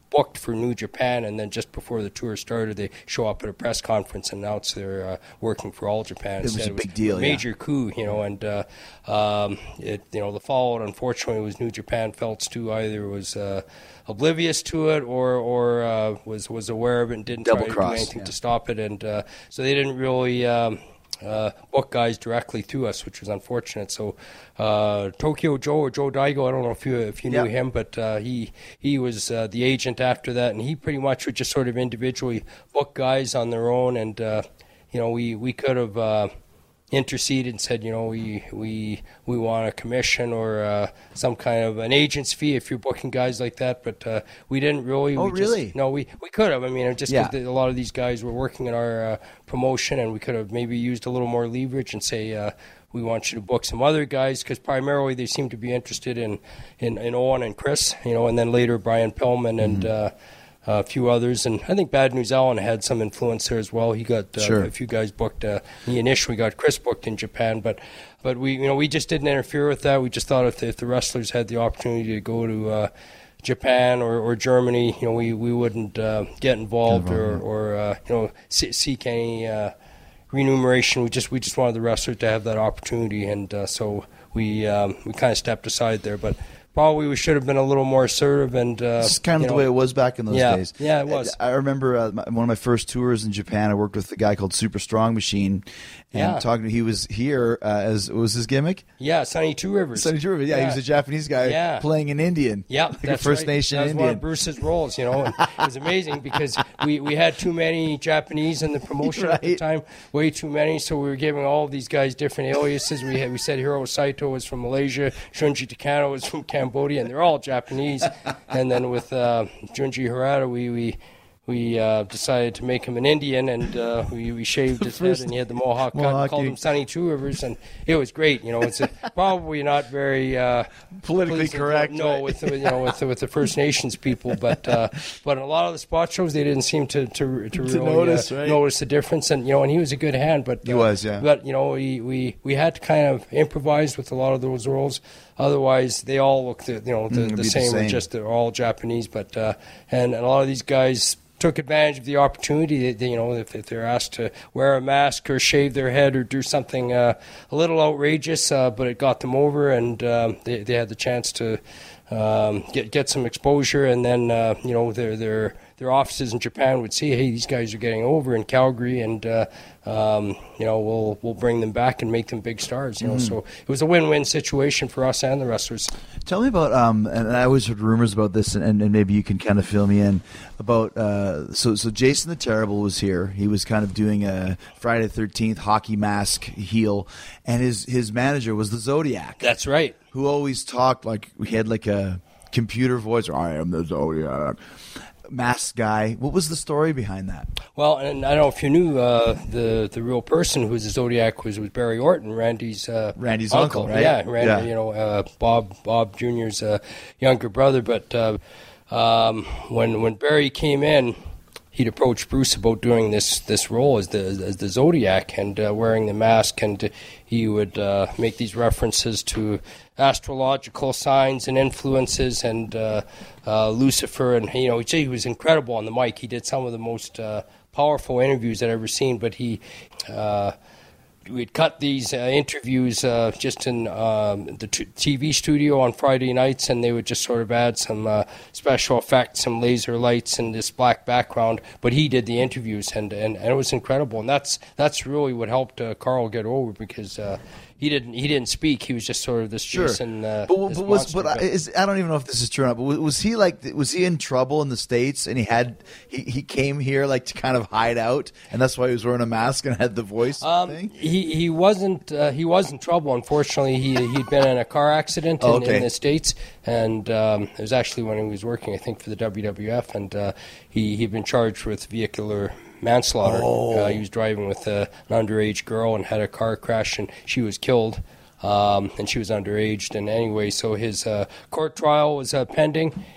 booked for New Japan, and then just before the tour started, they show up at a press conference and announce they're uh, working for All Japan. It was Instead, a big it was deal, a major yeah. coup, you know, and uh, um, it, you know, the fallout, unfortunately, was New Japan felt too either was uh, oblivious to it or or uh, was was aware of it and didn't Double try cross, to do anything yeah. to stop it, and uh, so they didn't really. Um, Uh, book guys directly through us, which was unfortunate. So uh, Tokyo Joe or Joe Daigo, I don't know if you if you knew Yeah. him, but uh, he he was uh, the agent after that, and he pretty much would just sort of individually book guys on their own. And uh, you know, we we could have uh, interceded and said, you know, we we we want a commission or uh, some kind of an agent's fee if you're booking guys like that, but uh, we didn't really. Oh, we really? Just, no, we we could have. I mean, just Yeah. because a lot of these guys were working in our uh, promotion, and we could have maybe used a little more leverage and say, uh, we want you to book some other guys, because primarily they seem to be interested in, in, in Owen and Chris, you know, and then later Brian Pillman and uh, a few others. And I think Bad News Allen had some influence there as well. He got uh, Sure. a few guys booked. Uh, he initially got Chris booked in Japan, but but we you know we just didn't interfere with that. We just thought if the, if the wrestlers had the opportunity to go to uh, Japan or, or Germany, you know, we we wouldn't uh, get involved or or uh, you know see, seek any uh, remuneration. We just we just wanted the wrestlers to have that opportunity, and uh, so we um, we kind of stepped aside there, but. Probably we should have been a little more assertive, and uh, It's kind of you the know, way it was back in those yeah, days. Yeah, it was. I I remember uh, my, one of my first tours in Japan. I worked with a guy called Super Strong Machine, and Yeah. talking to he was here uh, as what was his gimmick? Yeah, Sonny Two Rivers. Sonny Two Rivers. Yeah, he was a Japanese guy Yeah. playing an Indian. Yeah, like that's a First right. Nation that was Indian. one of Bruce's roles, you know. And it was amazing because we, we had too many Japanese in the promotion at the Right. time, way too many. So we were giving all of these guys different aliases. We had we said Hiro Saito was from Malaysia, Shunji Takano was from Cambodia, and they're all Japanese. And then with uh, Junji Harada, we we. We uh, decided to make him an Indian, and uh, we, we shaved his head, and he had the mohawk cut. Mohawk, And called you- him Sonny Two Rivers, and it was great. You know, it's a, probably not very uh, Politically pleasing, correct, No, right? with the, you know with the, with the First Nations people, but uh, but in a lot of the spot shows, they didn't seem to to, to really notice, uh, right? notice the difference. And you know, and he was a good hand, but He uh, was, yeah. But you know, we, we we had to kind of improvise with a lot of those roles. Otherwise, they all look the you know the, Mm, it'd the, be the same, same. Just they're all Japanese. But uh, and, and a lot of these guys took advantage of the opportunity. They, they, you know, if, if they're asked to wear a mask or shave their head or do something uh, a little outrageous, uh, but it got them over, and um, they they had the chance to um, get get some exposure, and then uh, you know their their their offices in Japan would see, hey, these guys are getting over in Calgary, and uh, um, you know we'll we'll bring them back and make them big stars. You know, Mm-hmm. so it was a win-win situation for us and the wrestlers. Tell me about, um, and I always heard rumors about this, and, and maybe you can kind of fill me in about. Uh, so, so Jason the Terrible was here. He was kind of doing a Friday the thirteenth hockey mask heel, and his his manager was the Zodiac, That's right. who always talked like he had like a computer voice. I am the Zodiac. Masked guy. What was the story behind that? Well, and I don't know if you knew uh, the the real person who was the Zodiac was, was Barry Orton, Randy's uh, Randy's uncle, right? Yeah, Randy, Yeah. you know uh, Bob Bob Junior's uh, younger brother. But uh, um, when when Barry came in, he'd approached Bruce about doing this this role as the as the Zodiac and uh, wearing the mask, and he would uh, make these references to astrological signs and influences and uh, uh, Lucifer, and you know he was incredible on the mic. He did some of the most uh, powerful interviews I've ever seen, but he. Uh, We'd cut these uh, interviews uh, just in um, the t- T V studio on Friday nights, and they would just sort of add some uh, special effects, some laser lights, and this black background. But he did the interviews, and, and, and it was incredible. And that's that's really what helped uh, Carl get over, because uh, he didn't he didn't speak. He was just sort of this Sure, Jason. Uh, but, this but was monster. but I, is, I don't even know if this is true or not. But was, was he like was he in trouble in the States, and he had he, he came here like to kind of hide out, and that's why he was wearing a mask and had the voice Um, thing? he he wasn't uh, he was in trouble. Unfortunately, he he'd been in a car accident in, Oh, okay. in the States, and um, it was actually when he was working, I think, for the W W F, and uh, he he'd been charged with vehicular manslaughter. Oh. Uh, he was driving with uh, an underage girl and had a car crash, and she was killed. Um, and she was underage. And anyway, so his uh, court trial was uh, pending,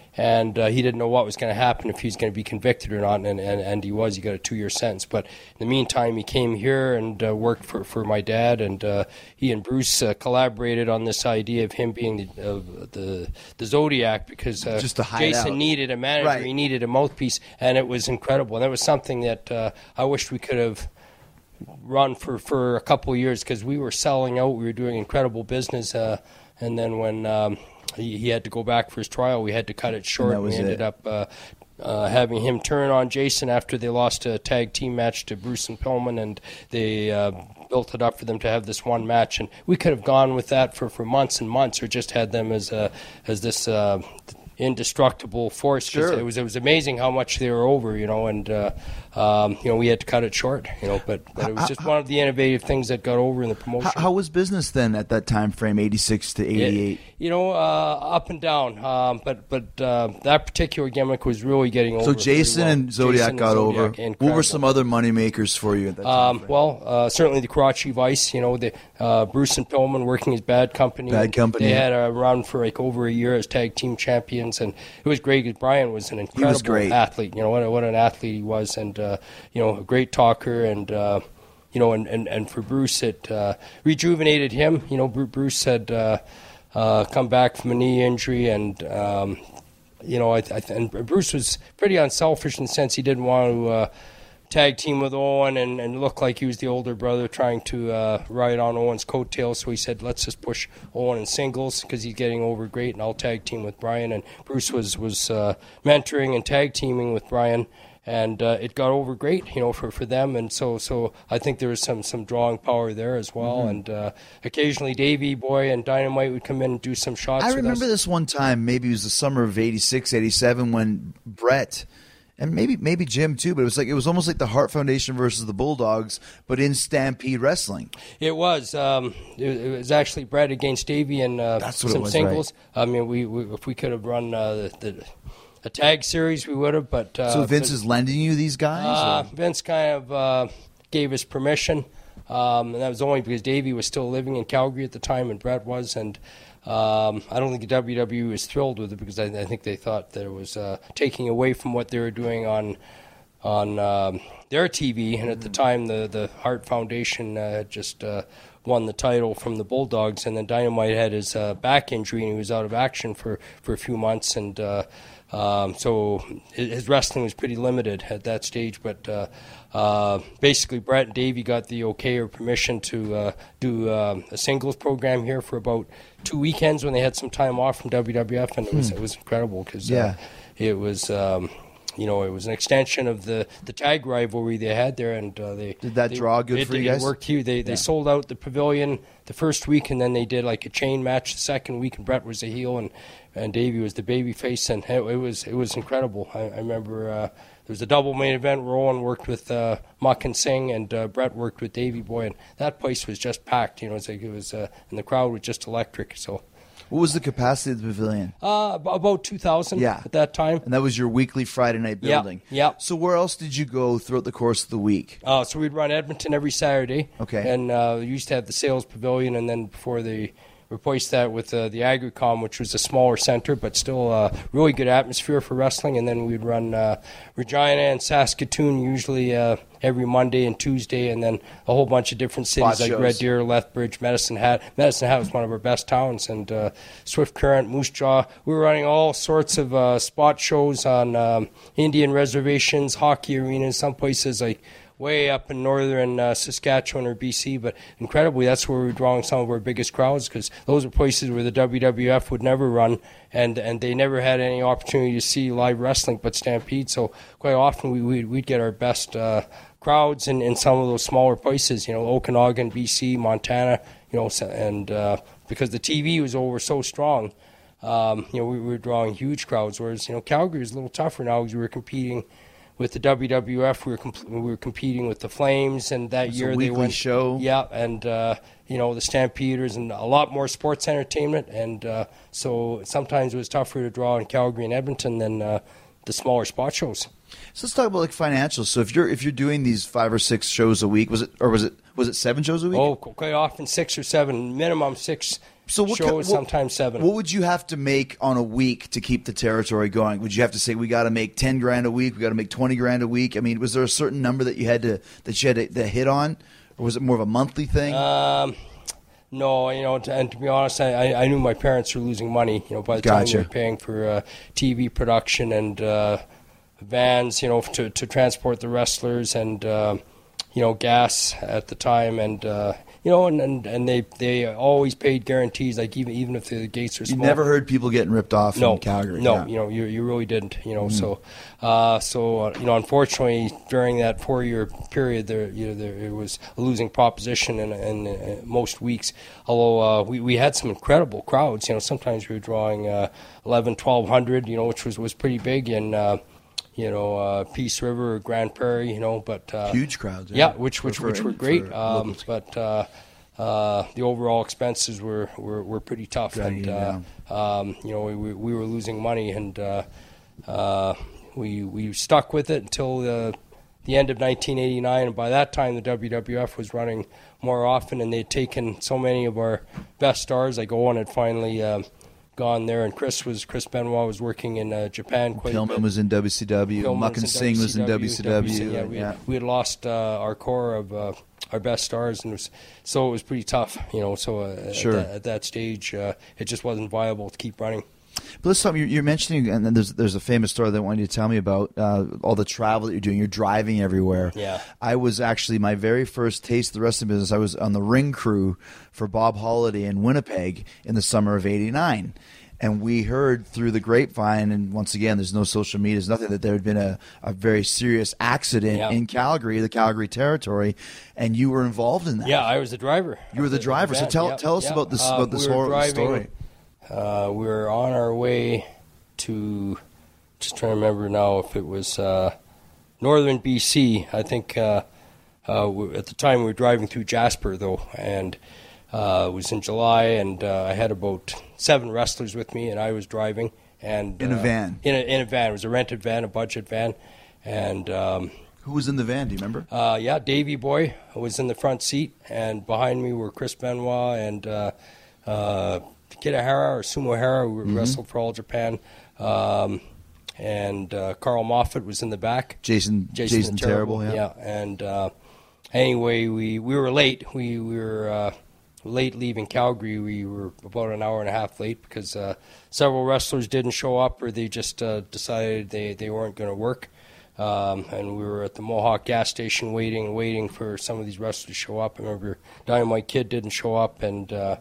and uh, he didn't know what was going to happen, if he was going to be convicted or not, and, and, and he was. He got a two-year sentence. But in the meantime, he came here and uh, worked for, for my dad, and uh, he and Bruce uh, collaborated on this idea of him being the uh, the, the Zodiac, because uh, Just to hide Jason out. needed a manager, Right. he needed a mouthpiece, and it was incredible. And that was something that uh, I wished we could have run for, for a couple of years, because we were selling out, we were doing incredible business, uh, and then when um, he, he had to go back for his trial, we had to cut it short, that and was we ended it. up uh, uh, having him turn on Jason after they lost a tag team match to Bruce and Pillman, and they uh, built it up for them to have this one match, and we could have gone with that for, for months and months, or just had them as a, as this uh, indestructible force. 'Cause Sure. It was it was amazing how much they were over, you know, and uh, um, you know, we had to cut it short, you know, but, but it was just one of the innovative things that got over in the promotion. How, how was business then at that time frame, eighty-six to eighty-eight? It- you know, uh, up and down, um, but but uh, that particular gimmick was really getting over. So pretty Jason well. and Zodiac Jason and got Zodiac, over. What incredible. were some other money makers for you at that time Um, frame? well, uh, certainly the Karachi Vice, you know, the uh, Bruce and Pillman working as Bad Company. Bad And Company. They had a run for like over a year as tag team champions, and it was great because Brian was an incredible great. athlete. You know, what, a- what an athlete he was, and, uh, you know, a great talker, and, uh, you know, and, and, and for Bruce, it uh, rejuvenated him. You know, Bru- Bruce had uh, uh, come back from a knee injury, and, um, you know, I, I, and Bruce was pretty unselfish in the sense he didn't want to uh, tag team with Owen and, and look like he was the older brother trying to uh, ride on Owen's coattails. So he said, let's just push Owen in singles because he's getting over great, and I'll tag team with Brian. And Bruce was, was uh, mentoring and tag teaming with Brian. And uh, it got over great, you know, for, for them, and so so I think there was some, some drawing power there as well. Mm-hmm. And uh, occasionally Davey Boy and Dynamite would come in and do some shots. I with remember us. this one time, maybe it was the summer of eighty-six, eighty-seven, when Brett and maybe maybe Jim too, but it was like it was almost like the Hart Foundation versus the Bulldogs, but in Stampede Wrestling. It was. Um, it, it was actually Brett against Davey and uh, That's what it some was, singles. I mean, we, we if we could have run uh, the, the a tag series, we would have. But uh, So Vince but, is lending you these guys? Uh, or- Vince kind of uh, gave us permission, um, and that was only because Davey was still living in Calgary at the time, and Brett was, and um, I don't think the W W E was thrilled with it because I, I think they thought that it was uh, taking away from what they were doing on on um, their T V, and at the time the the Hart Foundation uh, had just uh, won the title from the Bulldogs, and then Dynamite had his uh, back injury and he was out of action for, for a few months, and uh, um, so his wrestling was pretty limited at that stage. But uh, uh, basically, Brett and Davey got the okay or permission to uh, do um, a singles program here for about two weekends when they had some time off from W W F, and it was it was incredible because Yeah. uh, it was. Um, You know, it was an extension of the, the tag rivalry they had there, and uh, they Did that they- draw good it, for you it guys? worked huge. They they Yeah. sold out the pavilion the first week, and then they did like a chain match the second week, and Brett was the heel, and and Davey was the baby face, and it, it was it was incredible. I, I remember uh, there was a double main event where Owen worked with uh, Muck and Singh, and uh, Brett worked with Davey Boy, and that place was just packed. You know, it was like it was, uh, and the crowd was just electric. So. What was the capacity of the pavilion? Uh, ab- about two thousand Yeah. at that time. And that was your weekly Friday night Yeah, building. yeah. So where else did you go throughout the course of the week? Uh, so we'd run Edmonton every Saturday. Okay. And uh, we used to have the sales pavilion, and then before they replaced that with uh, the Agricom, which was a smaller center, but still a really good atmosphere for wrestling. And then we'd run uh, Regina and Saskatoon usually uh, every Monday and Tuesday, and then a whole bunch of different cities Spot like shows. Red Deer, Lethbridge, Medicine Hat. Medicine Hat was one of our best towns, and uh, Swift Current, Moose Jaw. We were running all sorts of uh, spot shows on um, Indian reservations, hockey arenas, some places like way up in northern uh, Saskatchewan or B C, but incredibly, that's where we were drawing some of our biggest crowds because those are places where the W W F would never run, and, and they never had any opportunity to see live wrestling but Stampede. So quite often we, we'd, we'd get our best uh, crowds in, in some of those smaller places, you know, Okanagan, B C, Montana, you know, so- and uh, because the T V was over so strong, um, you know, we were drawing huge crowds, whereas, you know, Calgary is a little tougher now because we were competing with the W W F. We were comp- we were competing with the Flames, and that It's a year they weekly went show. Yeah, and uh, you know, the Stampeders, and a lot more sports entertainment, and uh, so sometimes it was tougher to draw in Calgary and Edmonton than uh, the smaller spot shows. So let's talk about like financials. So if you're if you're doing these five or six shows a week, was it or was it was it seven shows a week? Oh, qu- quite often six or seven, minimum six So what shows, ki- what- sometimes seven. What would you have to make on a week to keep the territory going? Would you have to say we got to make ten grand a week? We got to make twenty grand a week? I mean, was there a certain number that you had to that you had to, to hit on, or was it more of a monthly thing? Um, no, you know, and to be honest, I, I knew my parents were losing money. You know, by the Gotcha. time they were paying for uh, T V production and uh, vans, you know, to to transport the wrestlers, and uh, you know, gas at the time, and. Uh, You know, and, and, and they they always paid guarantees, like even even if the gates were you small. never heard people getting ripped off no, in Calgary. No, yeah. you know, you you really didn't. You know, Mm. so uh, so uh, you know, unfortunately, during that four year period, there you know there it was a losing proposition in, in, in most weeks. Although uh, we we had some incredible crowds. You know, sometimes we were drawing uh, eleven, twelve hundred. You know, which was was pretty big in. Uh, you know, uh, Peace River or Grand Prairie, you know, but... Uh, Huge crowds. Yeah, Yeah, which which For- which for- were great, for um, locals. but uh, uh, the overall expenses were, were, were pretty tough. Dragging And, you uh, um, you know, we, we we were losing money, and uh, uh, we we stuck with it until the, the end of nineteen eighty-nine, and by that time the W W F was running more often, and they'd taken so many of our best stars, like Owen had finally... Uh, gone there, and Chris was Chris Benoit was working in uh, Japan quite a Pillman bit. was in W C W. Pillman Muck and was in Singh was in W C W. Yeah, we, yeah. Had, we had lost uh, our core of uh, our best stars, and it was, so it was pretty tough, you know. So uh, Sure. at, that, at that stage, uh, it just wasn't viable to keep running. But let's talk. You're, you're mentioning, and then there's there's a famous story that I want you to tell me about. Uh, all the travel that you're doing. You're driving everywhere. Yeah. I was actually my very first taste of the wrestling business. I was on the ring crew for Bob Holliday in Winnipeg in the summer of eighty-nine. And we heard through the grapevine, and once again, there's no social media, there's nothing, that there had been a, a very serious accident Yeah. in Calgary, the Calgary territory, and you were involved in that. Yeah, I was the driver. You were the driver. So Yeah, tell yeah, tell us yeah. about this Uh, about this we were horrible driving, story. Uh, we were on our way to, just trying to remember now if it was uh, northern B C. I think uh, uh, we, at the time we were driving through Jasper, though, and uh, it was in July, and uh, I had about seven wrestlers with me, and I was driving. And In a uh, van? In a, in a van. It was a rented van, a budget van. And... Um, Who was in the van? Do you remember? uh, yeah, Davey Boy was in the front seat, and behind me were Chris Benoit and uh, uh, Kitahara or Sumo Hara, who Mhm. wrestled for All Japan, um, and uh, Carl Moffat was in the back. Jason Jason, Jason the Terrible, yeah. And uh, anyway, we, we were late. We, we were uh, late leaving Calgary. We were about an hour and a half late because uh, several wrestlers didn't show up, or they just uh, decided they, they weren't going to work. Um, and we were at the Mohawk gas station waiting, waiting for some of these wrestlers to show up. I remember Dynamite Kid didn't show up, and uh,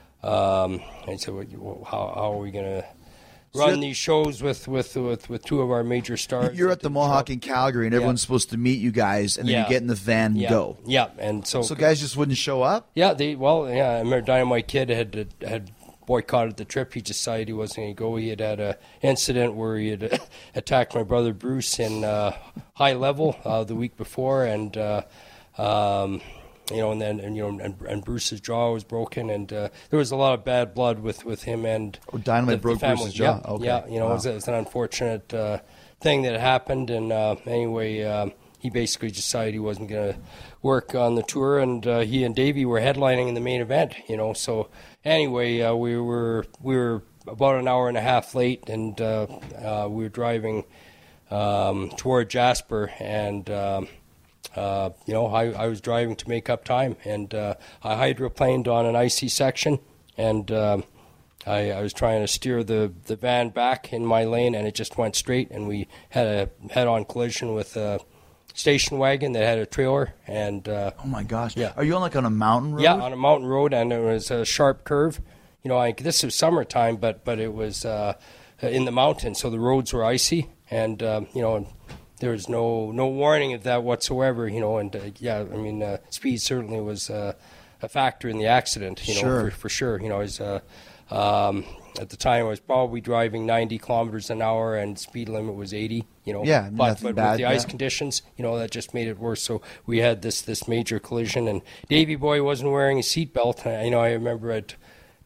um, I said, well, how, how are we going to So run you're- these shows with, with, with, with two of our major stars? You're that at the didn't show Mohawk up? in Calgary, and Yeah. everyone's supposed to meet you guys, and then Yeah. you get in the van and yeah. go. Yeah, and so So guys just wouldn't show up? Yeah, they well, yeah. I remember Dynamite Kid had had boycotted the trip. He decided he wasn't going to go. He had had a incident where he had attacked my brother Bruce in uh, high level uh, the week before, and uh, um, you know, and then and, you know, and, and Bruce's jaw was broken, and uh, there was a lot of bad blood with, with him and Oh, Dynamite the, the broke family. Bruce's jaw? Yeah, Okay. yeah. You know, Wow. it, was, it was an unfortunate uh, thing that happened, and uh, anyway. Um, He basically decided he wasn't going to work on the tour, and uh, he and Davey were headlining in the main event. You know, so anyway, uh, we were we were about an hour and a half late, and uh, uh, we were driving um, toward Jasper, and um, uh, you know, I, I was driving to make up time, and uh, I hydroplaned on an icy section, and um, I, I was trying to steer the, the van back in my lane, and it just went straight, and we had a head-on collision with a station wagon that had a trailer, and uh, Oh my gosh! Yeah. Are you on like on a mountain road? yeah, on a mountain road, and it was a sharp curve. You know, like this was summertime, but but it was uh, in the mountains, so the roads were icy, and um, you know, and there was no no warning of that whatsoever. You know, and uh, yeah, I mean, uh, speed certainly was uh, a factor in the accident. You know, Sure. for, for sure. You know, as uh, um, at the time I was probably driving ninety kilometers an hour, and speed limit was eighty. You know, Yeah, but nothing but bad, with the ice yeah. conditions, you know, that just made it worse. So we had this this major collision, and Davey Boy wasn't wearing a seatbelt. I- You know, I remember I'd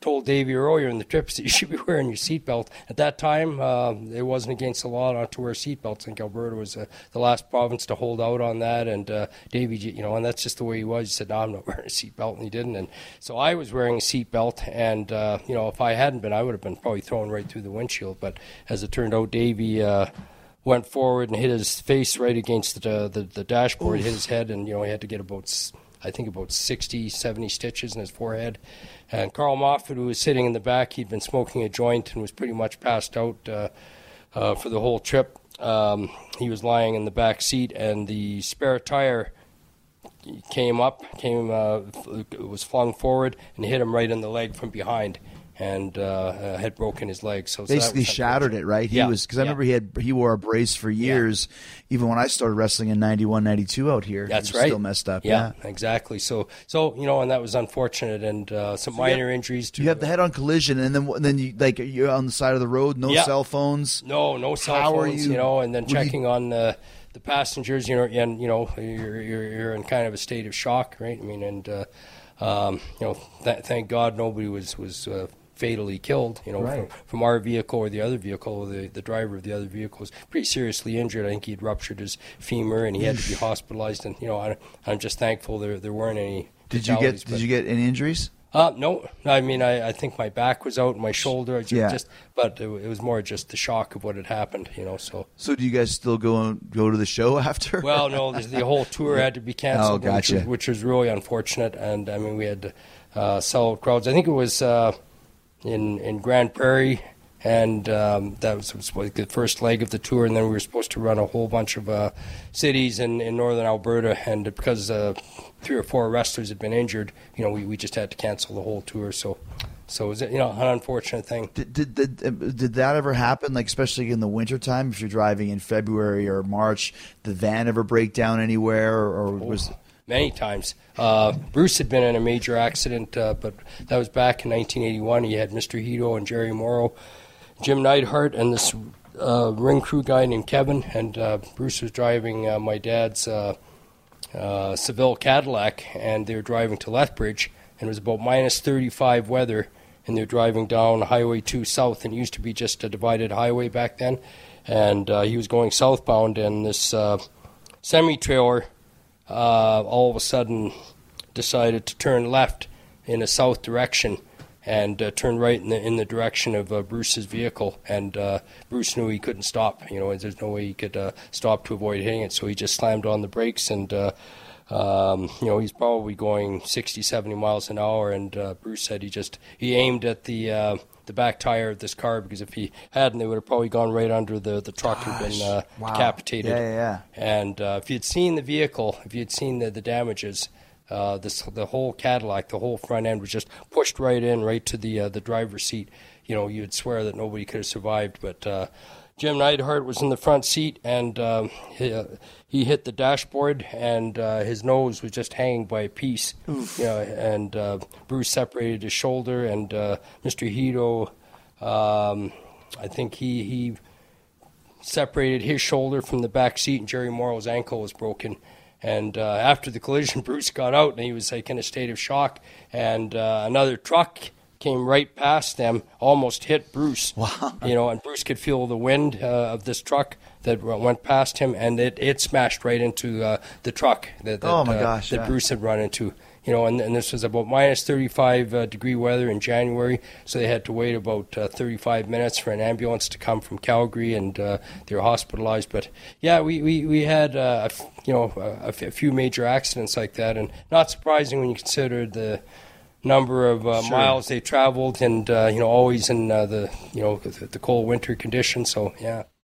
told Davey earlier in the trips that you should be wearing your seatbelt. At that time, uh, it wasn't against the law not to wear seatbelts. I think Alberta was uh, the last province to hold out on that. And uh, Davey, you know, and that's just the way he was. He said, no, I'm not wearing a seatbelt, and he didn't. And so I was wearing a seatbelt, and, uh, you know, if I hadn't been, I would have been probably thrown right through the windshield. But as it turned out, Davey uh, went forward and hit his face right against the, the, the dashboard, Oof. hit his head, and, you know, he had to get about, I think, about sixty, seventy stitches in his forehead. And Carl Moffat, who was sitting in the back, he'd been smoking a joint and was pretty much passed out uh, uh, for the whole trip. Um, he was lying in the back seat, and the spare tire came up, came, uh, was flung forward, and hit him right in the leg from behind, and uh, uh, had broken his leg. So, so basically shattered it, right? He yeah. was because I yeah. remember he had he wore a brace for years, yeah. even when I started wrestling in ninety-one, ninety-two out here. That's he was right. Still messed up. Yeah, yeah, exactly. So, so you know, and that was unfortunate, and uh, some so minor have, injuries. To you have the head-on collision, and then and then you like you're on the side of the road, no yeah. cell phones. No, no cell How phones. You, you know, and then checking you, on the. The passengers, you know, and you know, you're, you're you're in kind of a state of shock, right? I mean, and uh, um, you know, th- thank God nobody was was uh, fatally killed, you know, right. from, from our vehicle or the other vehicle. The the driver of the other vehicle was pretty seriously injured. I think he'd ruptured his femur and he had to be hospitalized. And you know, I, I'm just thankful there there weren't any. Did you get Did you get any injuries? Uh, no, I mean, I, I think my back was out, my shoulder, just, yeah. just but it, it was more just the shock of what had happened, you know. So, so do you guys still go go to the show after? Well, no, the, the whole tour had to be canceled, oh, gotcha. which, was, which was really unfortunate. And I mean, we had to uh, sell out crowds. I think it was uh, in in Grand Prairie, and um, that was, was like the first leg of the tour. And then we were supposed to run a whole bunch of uh, cities in, in northern Alberta, and because uh, three or four wrestlers had been injured, you know, we, we just had to cancel the whole tour. So, so it was, you know, an unfortunate thing. Did did did, did that ever happen? Like, especially in the wintertime, if you're driving in February or March, the van ever break down anywhere, or, or was? Oh, many times. Uh, Bruce had been in a major accident, uh, but that was back in nineteen eighty-one. He had Mister Hito and Jerry Morrow, Jim Neidhart, and this uh, ring crew guy named Kevin. And uh, Bruce was driving uh, my dad's. Uh, Uh, Seville Cadillac, and they were driving to Lethbridge, and it was about minus thirty-five weather, and they were driving down Highway two south, and it used to be just a divided highway back then, and uh, he was going southbound, and this uh, semi-trailer uh, all of a sudden decided to turn left in a south direction and uh, turn right in the in the direction of uh, Bruce's vehicle, and uh, Bruce knew he couldn't stop. You know, there's no way he could uh, stop to avoid hitting it, so he just slammed on the brakes, and uh, um, you know, he's probably going sixty, seventy miles an hour, and uh, Bruce said he just he aimed at the uh, the back tire of this car, because if he hadn't, they would have probably gone right under the the truck and been uh, wow. decapitated. Yeah, yeah, yeah. And uh, if you'd seen the vehicle, if you'd seen the, the damages. Uh, this the whole Cadillac, the whole front end was just pushed right in, right to the uh, the driver's seat. You know, you'd swear that nobody could have survived. But uh, Jim Neidhart was in the front seat, and um, he, uh, he hit the dashboard, and uh, his nose was just hanging by a piece. Oof. You know, and uh, Bruce separated his shoulder, and uh, Mister Hito, um, I think he he separated his shoulder from the back seat, and Jerry Morrow's ankle was broken. And uh, after the collision, Bruce got out, and he was like in a state of shock. And uh, another truck came right past them, almost hit Bruce. Wow. You know, and Bruce could feel the wind uh, of this truck that went past him, and it, it smashed right into uh, the truck that, that, oh my uh, gosh, that yeah. Bruce had run into. You know, and, and this was about minus thirty-five uh, degree weather in January, so they had to wait about uh, thirty-five minutes for an ambulance to come from Calgary, and uh, they were hospitalized. But yeah, we we we had uh, a, you know a, a few major accidents like that, and not surprising when you consider the number of uh, sure. miles they traveled, and uh, you know always in uh, the you know the, the cold winter conditions. So yeah.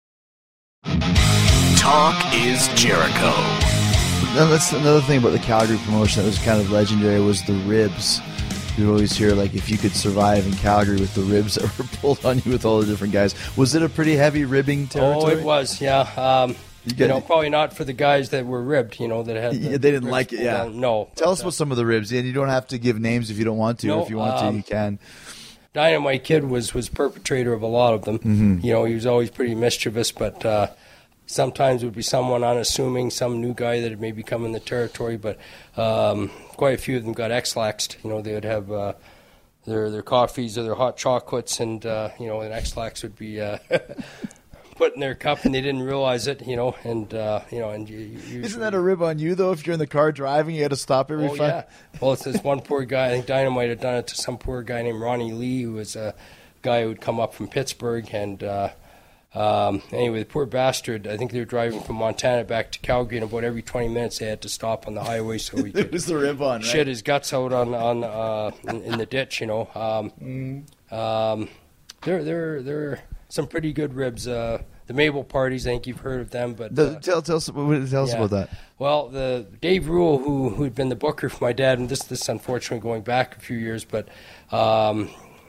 Talk is Jericho. Now, that's another thing about the Calgary promotion that was kind of legendary was the ribs. You always hear, like, if you could survive in Calgary with the ribs that were pulled on you with all the different guys. Was it a pretty heavy ribbing territory? Oh, it was, yeah. Um, you, you know, it. probably not for the guys that were ribbed, you know, that had the yeah, they didn't ribs like it, pulled yeah. down. No. Tell but, us about some of the ribs, and you don't have to give names if you don't want to. No, if you want um, to, you can. Dynamite Kid was, was perpetrator of a lot of them. Mm-hmm. You know, he was always pretty mischievous, but uh, sometimes it would be someone unassuming, some new guy that had maybe come in the territory, but um, quite a few of them got X-laxed. You know, they would have uh, their their coffees or their hot chocolates, and uh, you know, an X-Lax would be uh, put in their cup, and they didn't realize it, you know, and uh, you know, and you, you isn't that a rib on you though? If you're in the car driving, you got to stop every oh, five. Yeah. Well, it's this one poor guy. I think Dynamite had done it to some poor guy named Ronnie Lee, who was a guy who would come up from Pittsburgh, and uh, um, anyway, the poor bastard. I think they were driving from Montana back to Calgary, and about every twenty minutes they had to stop on the highway so he could it was the rib on, right? shit his guts out on on uh, in, in the ditch, you know. Um, mm. um, there, there, there are some pretty good ribs. Uh, the Mabel parties, I think you've heard of them, but the, uh, tell, tell us, tell us yeah. about that. Well, the Dave Rule, who who'd been the booker for my dad, and this this unfortunately going back a few years, but um,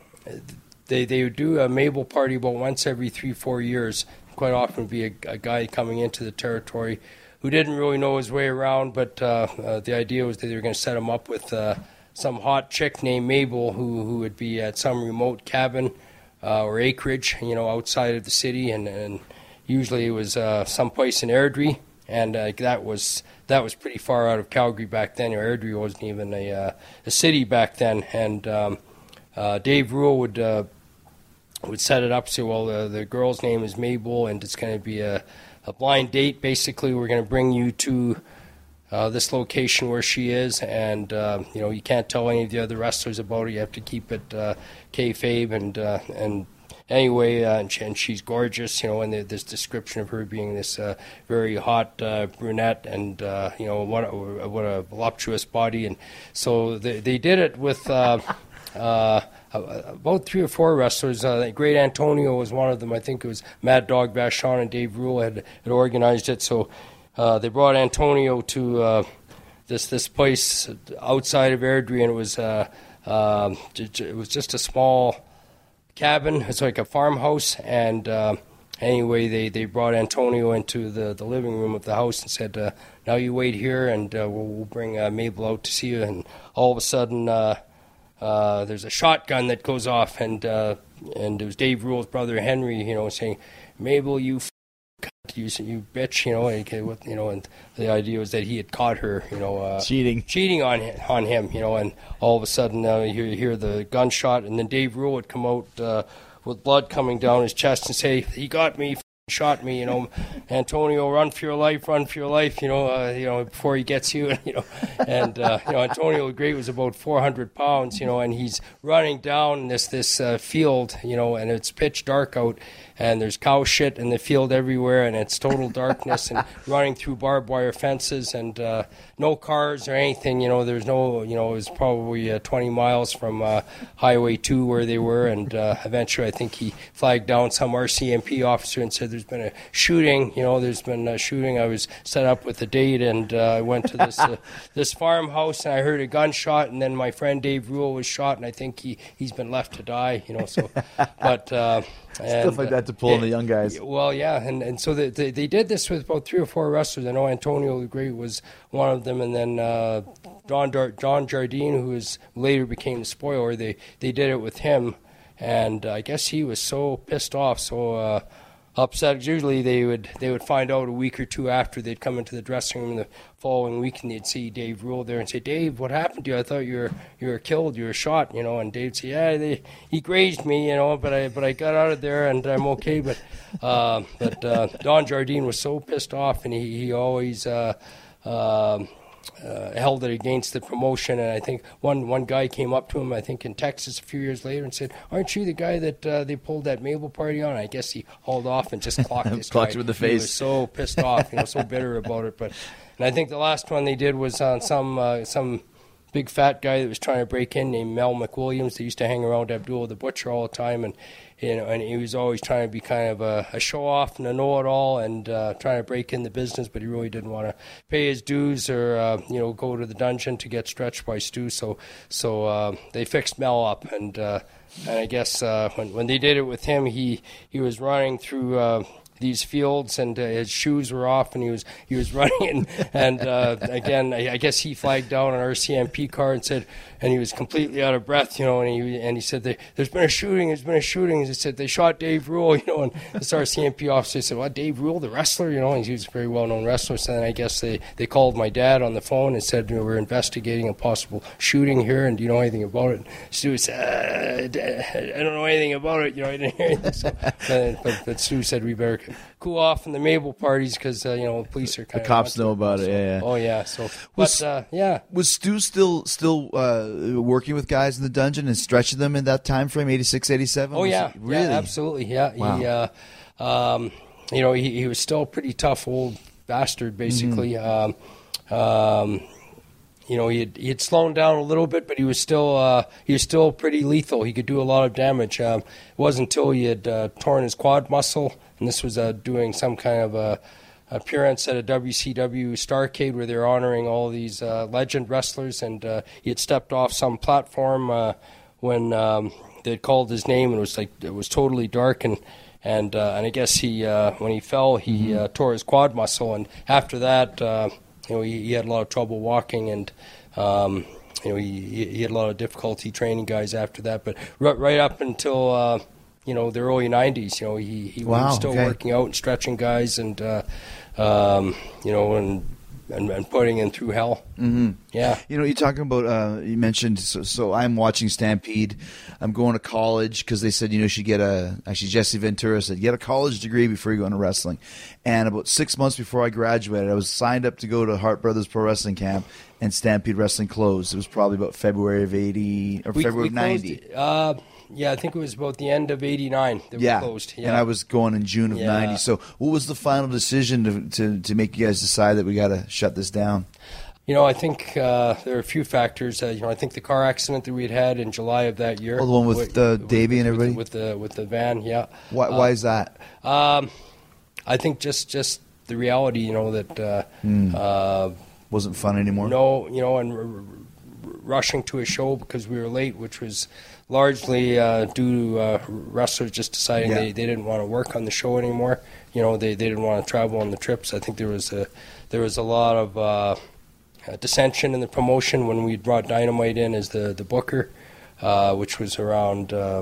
they they would do a Mabel party about once every three four years. Quite often would be a, a guy coming into the territory who didn't really know his way around, but uh, uh, the idea was that they were going to set him up with uh, some hot chick named Mabel who who would be at some remote cabin uh, or acreage, you know, outside of the city, and, and usually it was uh, someplace in Airdrie, and uh, that was that was pretty far out of Calgary back then. Airdrie wasn't even a uh, a city back then, and um, uh, Dave Rule would uh, would set it up. Say, well, uh, the girl's name is Mabel, and it's going to be a, a blind date. Basically, we're going to bring you to uh, this location where she is, and uh, you know, you can't tell any of the other wrestlers about it. You have to keep it uh, kayfabe, and uh, and anyway, uh, and, she, and she's gorgeous, you know, and the, this description of her being this uh, very hot uh, brunette, and uh, you know, what a, what a voluptuous body, and so they they did it with. Uh, uh, About three or four wrestlers. Uh, Great Antonio was one of them. I think it was Mad Dog Vachon and Dave Rule had, had organized it. So uh, they brought Antonio to uh, this this place outside of Airdrie, and it was uh, uh, it was just a small cabin. It's like a farmhouse. And uh, anyway, they, they brought Antonio into the, the living room of the house and said, uh, "Now you wait here, and uh, we'll, we'll bring uh, Mabel out to see you." And all of a sudden. Uh, Uh, there's a shotgun that goes off, and uh, and it was Dave Rule's brother Henry, you know, saying, "Mabel, you, f- you, you bitch," you know, and, you know, and the idea was that he had caught her, you know, uh, cheating, cheating on on him, you know, and all of a sudden uh, you hear the gunshot, and then Dave Rule would come out uh, with blood coming down his chest and say, "He got me." Shot me, you know, Antonio, run for your life, run for your life, you know, uh, you know, before he gets you, you know, and uh, you know, Antonio Great was about four hundred pounds, you know, and he's running down this this uh, field, you know, and it's pitch dark out, and there's cow shit in the field everywhere, and it's total darkness, and running through barbed wire fences, and uh, no cars or anything, you know, there's no, you know, it was probably uh, twenty miles from uh, Highway two where they were, and uh, eventually I think he flagged down some R C M P officer and said, "There's been a shooting, you know, there's been a shooting." I was set up with a date, and uh, I went to this uh, this farmhouse, and I heard a gunshot, and then my friend Dave Rule was shot, and I think he, he's been left to die, you know, so, but... Uh, And, stuff like that to pull uh, in the young guys. Well, yeah, and, and so they, they, they did this with about three or four wrestlers. I know Antonio the Great was one of them, and then uh, John, Dar- John Jardine, who was later became the Spoiler, they, they did it with him, and uh, I guess he was so pissed off, so uh, upset. Usually they would they would find out a week or two after. They'd come into the dressing room the following week, and they'd see Dave Rule there and say, "Dave, what happened to you? I thought you were you were killed, you were shot," you know. And Dave'd say, "Yeah, they, he grazed me, you know, but I but I got out of there and I'm okay." But uh, but uh, Don Jardine was so pissed off, and he he always. Uh, uh, Uh, held it against the promotion, and I think one one guy came up to him, I think in Texas a few years later, and said, "Aren't you the guy that uh, they pulled that Mabel party on?" I guess he hauled off and just clocked this clocked guy. you in the He face. was so pissed off, you know, so bitter about it. But and I think the last one they did was on some uh, some big fat guy that was trying to break in named Mel McWilliams. They used to hang around Abdul the Butcher all the time, and you know, and he was always trying to be kind of a, a show-off and a know-it-all, and uh, trying to break in the business, but he really didn't want to pay his dues or uh, you know, go to the dungeon to get stretched by Stu. So so uh, they fixed Mel up, and uh, and I guess uh, when when they did it with him, he he was running through uh, these fields, and uh, his shoes were off, and he was he was running. And, and uh, again, I, I guess he flagged down an R C M P car and said, and he was completely out of breath, you know. And he and he said, they, "There's been a shooting. There's been a shooting." And he said, "They shot Dave Rule," you know. And this R C M P officer said, "What, Dave Rule, the wrestler?" You know, and he was a very well-known wrestler. So then I guess they, they called my dad on the phone and said, you know, "We're investigating a possible shooting here, and do you know anything about it?" And Stu said, uh, "I don't know anything about it. You know, I didn't hear anything." So, uh, but, but Stu said, "We better cool off in the Mabel parties because uh, you know the police are kind the of cops know about it." So, yeah, yeah. Oh yeah. So, Was- but uh, yeah. Was Stu still still uh, working with guys in the dungeon and stretching them in that time frame, eighty-six, eighty-seven? Oh Was yeah, he- really? yeah, absolutely. Yeah, Wow. he, uh, um, you know, he, he was still a pretty tough old bastard, basically. Mm-hmm. Um, um, you know, he had, he had slowed down a little bit, but he was still uh, he was still pretty lethal. He could do a lot of damage. Um, it wasn't until he had uh, torn his quad muscle, and this was uh, doing some kind of a appearance at a W C W Starrcade where they were honoring all these uh, legend wrestlers, and uh, he had stepped off some platform uh, when um, they had called his name, and it was like it was totally dark, and and uh, and I guess he uh, when he fell, he Mm-hmm. uh, tore his quad muscle, and after that, uh, you know, he, he had a lot of trouble walking, and um, you know, he he had a lot of difficulty training guys after that, but right, right up until uh, you know, the early nineties, you know, he, he Wow, was still okay. working out and stretching guys, and uh, um, you know, and, and and putting in through hell. Mm-hmm. Yeah. You know, you're talking about, uh, you mentioned, so, so I'm watching Stampede. I'm going to college because they said, you know, you should get a, actually Jesse Ventura said, get a college degree before you go into wrestling. And about six months before I graduated, I was signed up to go to Hart Brothers Pro Wrestling Camp, and Stampede Wrestling closed. It was probably about February of eighty, or We- February we of closed- ninety. Uh, yeah, I think it was about the end of eighty-nine that Yeah. we closed. Yeah. And I was going in June of Yeah. ninety. So what was the final decision to, to, to make you guys decide that we got to shut this down? You know, I think uh, there are a few factors. Uh, you know, I think the car accident that we had had in July of that year. Oh, the one with, uh, Davey and everybody? With the, with the van, yeah. Why, Uh, why is that? Um, I think just, just the reality, you know, that uh, Hmm. uh, Wasn't fun anymore? no, you know, and r- r- rushing to a show because we were late, which was largely uh, due to uh, wrestlers just deciding Yeah. they, they didn't want to work on the show anymore. You know, they, they didn't want to travel on the trips. I think there was a there was a lot of uh, uh, dissension in the promotion when we brought Dynamite in as the the booker, uh, which was around uh,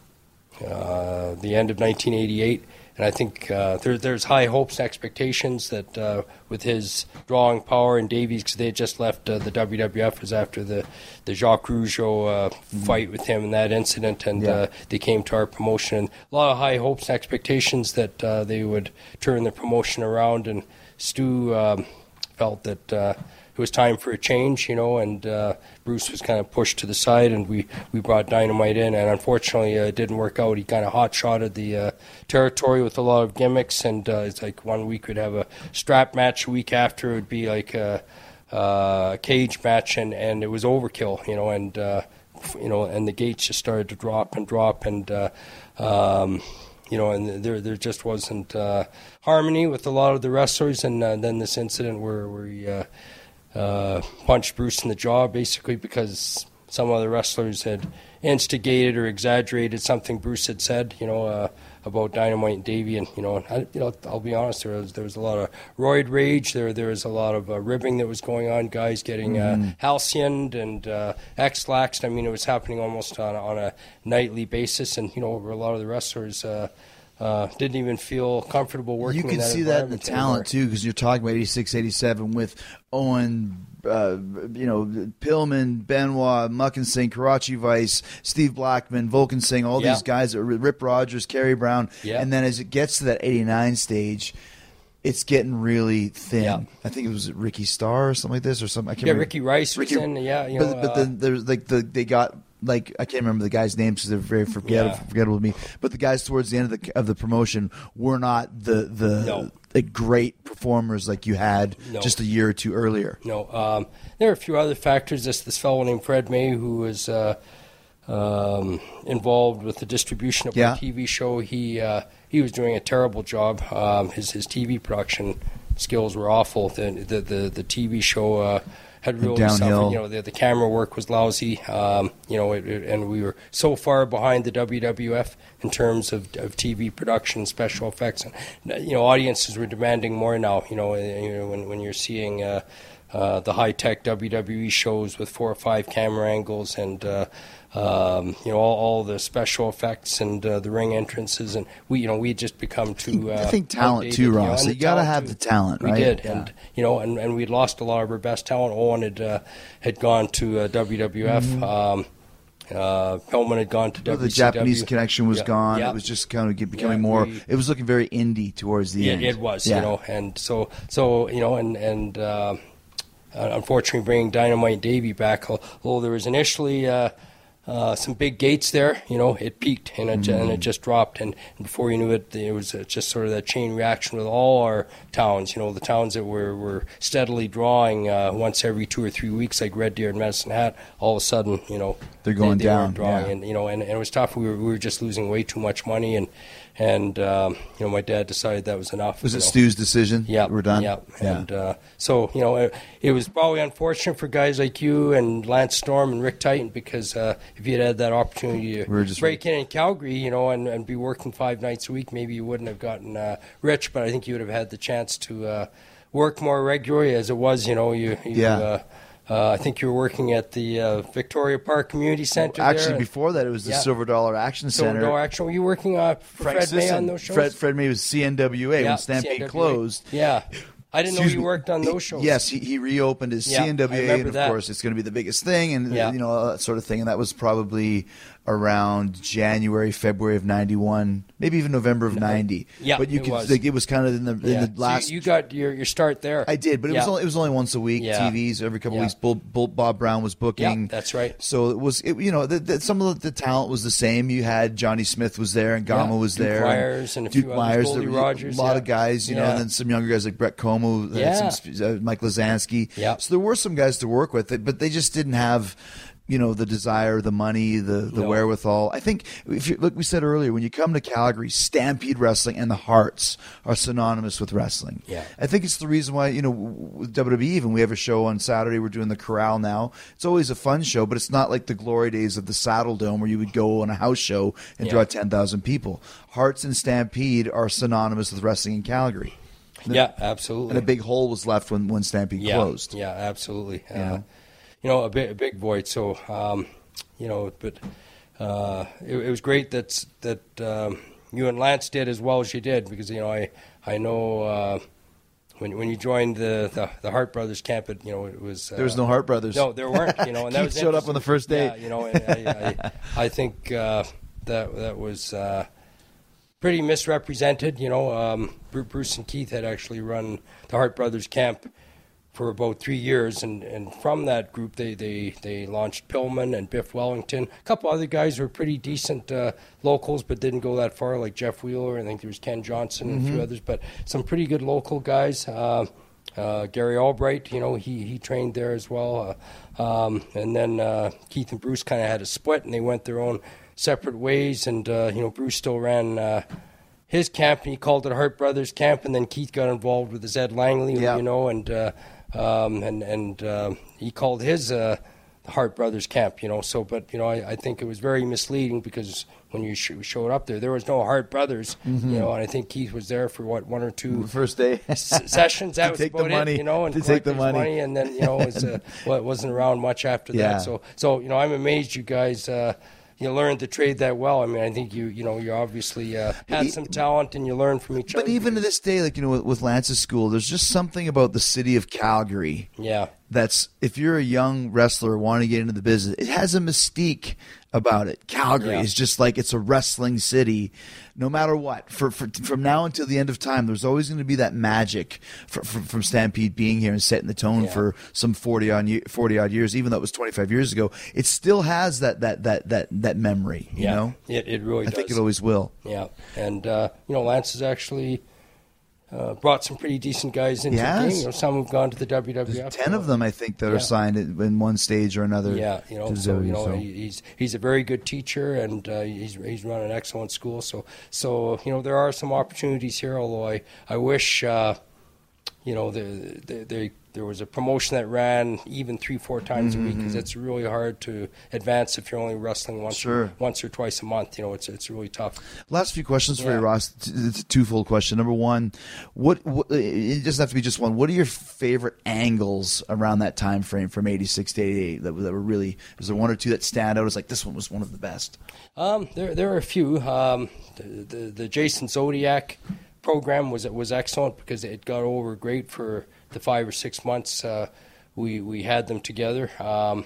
uh, the end of nineteen eighty-eight. And I think uh, there, there's high hopes and expectations that uh, with his drawing power and Davies, because they had just left uh, the W W F, was after the, the Jacques Rougeau uh, fight with him and that incident, and Yeah. uh, they came to our promotion. And a lot of high hopes and expectations that uh, they would turn the promotion around, and Stu um, felt that uh, it was time for a change, you know, and uh, Bruce was kind of pushed to the side, and we, we brought Dynamite in, and unfortunately uh, it didn't work out. He kind of hot-shotted the uh, territory with a lot of gimmicks, and uh, it's like one week we'd have a strap match, a week after it would be like a, a cage match, and, and it was overkill, you know, and uh, you know, and the gates just started to drop and drop, and uh, um, you know, and there there just wasn't uh, harmony with a lot of the wrestlers, and uh, then this incident where where he uh, uh, punched Bruce in the jaw, basically because some other wrestlers had instigated or exaggerated something Bruce had said, you know, uh, about Dynamite and Davey, and you know, and I, you know, I'll be honest, there was there was a lot of roid rage, there there was a lot of uh, ribbing that was going on, guys getting uh, halcyoned and uh, X-laxed. I mean, it was happening almost on a, on a nightly basis, and you know, a lot of the wrestlers uh, uh, didn't even feel comfortable working. You in can that see that in the environment talent anymore. too, because you're talking about eighty-six, eighty-seven with Owen, uh, you know, Pillman, Benoit, Muckensing, Karachi Vice, Steve Blackman, Vulcan Singh, all Yeah. these guys, that were- Rip Rogers, Kerry Brown, Yeah. and then as it gets to that eighty-nine stage, it's getting really thin. Yeah. I think it was Ricky Starr or something like this, or something. I can't Yeah, remember. Ricky Rice was Ricky- in. Yeah, you but know, but uh, then there's like the they got like I can't remember the guys' names because they're very forgettable, Yeah. forgettable to me. But the guys towards the end of the of the promotion were not the the No. the great performers like you had No. just a year or two earlier. No, um, there are a few other factors. This this fellow named Fred May, who was uh, um, involved with the distribution of Yeah. our T V show, he uh, he was doing a terrible job. Um, his his T V production skills were awful. The the the, the T V show uh, had really downhill. suffered. You know, the, the camera work was lousy. Um, you know, it, it, and we were so far behind the W W F in terms of, of T V production, special effects, and you know, audiences were demanding more now. You know, you know when when you're seeing uh, uh, the high tech W W E shows with four or five camera angles and. Uh, Um, you know, all, all the special effects and uh, the ring entrances, and we, you know, we had just become too. Uh, I think talent too, Ross. You, know, you got to have too. the talent, we right? We did, yeah. and you know, and, and we'd lost a lot of our best talent. Owen had uh, had gone to uh, W W F. Mm-hmm. Um, uh, Pillman had gone to well, W C W. The Japanese connection was yeah. gone. Yeah. It was just kind of becoming yeah, more. We, it was looking very indie towards the yeah, end. It was, yeah. you know, and so so you know, and and uh, unfortunately, bringing Dynamite Davey back, although there was initially. Uh, Uh, some big gates there, you know, it peaked and it, mm-hmm. and it just dropped. And, and before you knew it, it was just sort of that chain reaction with all our towns, you know, the towns that were, were steadily drawing uh, once every two or three weeks, like Red Deer and Medicine Hat, all of a sudden, you know, they're going they, they down. Drawing. Yeah. And, you know, and, and it was tough. We were, we were just losing way too much money. And, and um, you know, my dad decided that was enough. Was it know. Stu's decision? Yeah. We're done? Yeah. yeah. And uh, so, you know, it, it was probably unfortunate for guys like you and Lance Storm and Rick Titan because uh, if you had had that opportunity to we just break in in Calgary, you know, and, and be working five nights a week, maybe you wouldn't have gotten uh, rich, but I think you would have had the chance to uh, work more regularly as it was, you know, you, you yeah. uh, Uh, I think you were working at the uh, Victoria Park Community Center. Well, actually, there. before that, it was the yeah. Silver Dollar Action Silver Center. Dollar Action. Were you working uh, for Frank Fred May Sisson. on those shows? Fred, Fred May was C N W A yeah, when Stampede C N W A. closed. Yeah. I didn't Excuse know you me. worked on those shows. Yes, he, he reopened his yeah, C N W A, I remember and of that. course, it's going to be the biggest thing, and yeah. you know all that sort of thing. And that was probably around January, February of ninety-one, maybe even November of ninety. Yeah, but you it could was. like it was kind of in the, yeah. in the last. So you got your, your start there. I did, but it yeah. was only it was only once a week. Yeah. T Vs every couple yeah. of weeks. Bull, Bull, Bob Brown was booking. Yeah, that's right. So it was, it, you know, the, the, some of the, the talent was the same. You had Johnny Smith was there, and Gama yeah. was Duke there, Myers and a Duke few Myers, others, Goldie there, Rogers, a lot yeah. of guys, you yeah. know, and then some younger guys like Brett Como, yeah. some, uh, Mike Lazansky. Yeah. So there were some guys to work with, but they just didn't have. You know, the desire, the money, the, the no. wherewithal. I think, if you look, we said earlier, when you come to Calgary, Stampede Wrestling and the Hearts are synonymous with wrestling. Yeah. I think it's the reason why, you know, with W W E, even we have a show on Saturday. We're doing the Corral now. It's always a fun show, but it's not like the glory days of the Saddle Dome where you would go on a house show and yeah. draw ten thousand people. Hearts and Stampede are synonymous with wrestling in Calgary. Yeah, absolutely. And a big hole was left when, when Stampede yeah. closed. Yeah, absolutely. You know? Uh, you know, a big, a big void. So, um, you know, but uh, it, it was great that that um, you and Lance did as well as you did, because you know I I know uh, when when you joined the, the the Hart Brothers camp, it you know it was uh, there was no Hart Brothers. No, there weren't. You know, and that Keith was showed up on the first day. Yeah, you know, and I, I, I think uh, that that was. Uh, Pretty misrepresented, you know. Um, Bruce and Keith had actually run the Hart Brothers camp for about three years, and, and from that group, they, they, they launched Pillman and Biff Wellington. A couple other guys were pretty decent uh, locals, but didn't go that far, like Jeff Wheeler. I think there was Ken Johnson and Mm-hmm. a few others, but some pretty good local guys. Uh, uh, Gary Albright, you know, he, he trained there as well. Uh, um, and then uh, Keith and Bruce kind of had a split, and they went their own separate ways, and uh, you know, Bruce still ran uh, his camp, and he called it Hart Brothers Camp, and then Keith got involved with Ed Langley, yeah. you know, and uh, um, and and uh, he called his uh, Hart Brothers Camp, you know. So, but you know, I, I think it was very misleading, because when you sh- showed up there, there was no Hart Brothers, mm-hmm. you know, and I think Keith was there for what one or two The first day s- sessions. That To was take the about money. it, you know, and To take the collect his money. and then you know, it was, uh, well, it wasn't around much after Yeah. that. So, so you know, I'm amazed you guys. Uh, You learned the trade that well. I mean, I think you, you know, you obviously uh, had some talent, and you learned from each But other. even to this day, like, you know, with, with Lance's school, there's just something about the city of Calgary. Yeah. That's, if you're a young wrestler wanting to get into the business, it has a mystique about it. Calgary Yeah. is just like, it's a wrestling city, no matter what. For, for from now until the end of time, there's always going to be that magic for, for, from Stampede being here and setting the tone Yeah. for some forty odd forty odd years, even though it was twenty-five years ago. It still has that that that that that memory. You yeah, know, it it really I does. think it always will. Yeah, and uh, you know, Lance has actually uh, brought some pretty decent guys into Yes. the game. You know, some have gone to the W W F. There's ten of them, I think, that Yeah. are signed in in one stage or another. Yeah, you know, to so you Zoe, know, so. he- he's he's a very good teacher, and uh, he's he's run an excellent school. So so you know, there are some opportunities here. Although I I wish uh, you know they they. they there was a promotion that ran even three, four times mm-hmm. a week because it's really hard to advance if you're only wrestling once, sure. or, once or twice a month. You know, it's it's really tough. Last few questions for yeah. you, Ross. It's a twofold question. Number one, what, what it doesn't have to be just one. What are your favorite angles around that time frame from eighty-six to eighty-eight that, that were really? Is there one or two that stand out as like this one was one of the best? Um, there there are a few. Um, the, the the Jason Zodiac program was was excellent because it got over great for the five or six months uh, we we had them together. Um,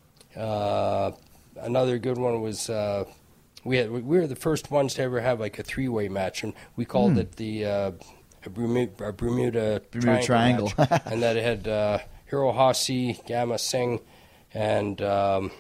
uh, another good one was uh, we had we were the first ones to ever have like a three way match, and we called mm. it the uh, a Bermuda, a Bermuda, Bermuda Triangle, Triangle. match. And that it had uh, Hiro Hasi, Gamma Singh, and um,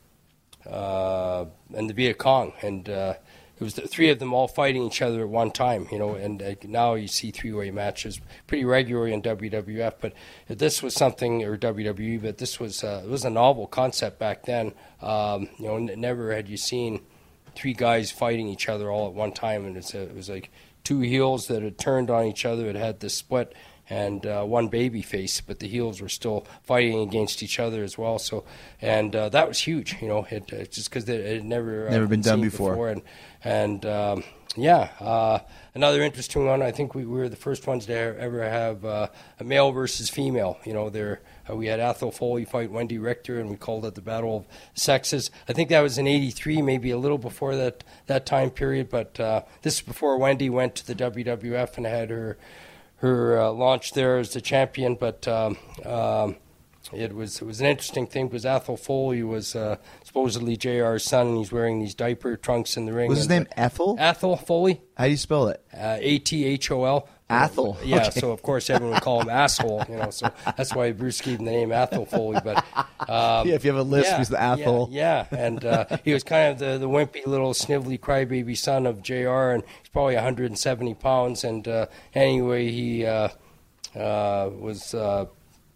uh, and the Viet Cong, and uh, it was the three of them all fighting each other at one time, you know, and uh, now you see three-way matches pretty regularly in W W F, but this was something, or W W E, but this was uh, it was a novel concept back then. Um, you know, n- never had you seen three guys fighting each other all at one time, and it's a, it was like two heels that had turned on each other. It had this split, and uh, one baby face, but the heels were still fighting against each other as well. So, and uh, that was huge, you know, it, it just because it had never uh, never been done seen before. before. And and um, yeah, uh, another interesting one. I think we, we were the first ones to ever have uh, a male versus female. You know, there uh, we had Athol Foley fight Wendy Richter, and we called it the Battle of Sexes. I think that was in eighty-three, maybe a little before that that time period. But uh, this is before Wendy went to the W W F and had her. her uh, launch there as the champion, but um, um, it was it was an interesting thing because Athol Foley was uh, supposedly J R's son, and he's wearing these diaper trunks in the ring. Was his and, name Athol? Athol Foley. How do you spell it? Uh, A T H O L. Athol. Yeah, okay. So of course everyone would call him asshole, you know. So that's why Bruce gave him the name Athol Foley. But um, yeah, if you have a list, yeah, he's the Athol. Yeah, yeah. and uh, he was kind of the, the wimpy little snivelly crybaby son of J R, and he's probably one hundred seventy pounds. And uh, anyway, he uh, uh, was uh,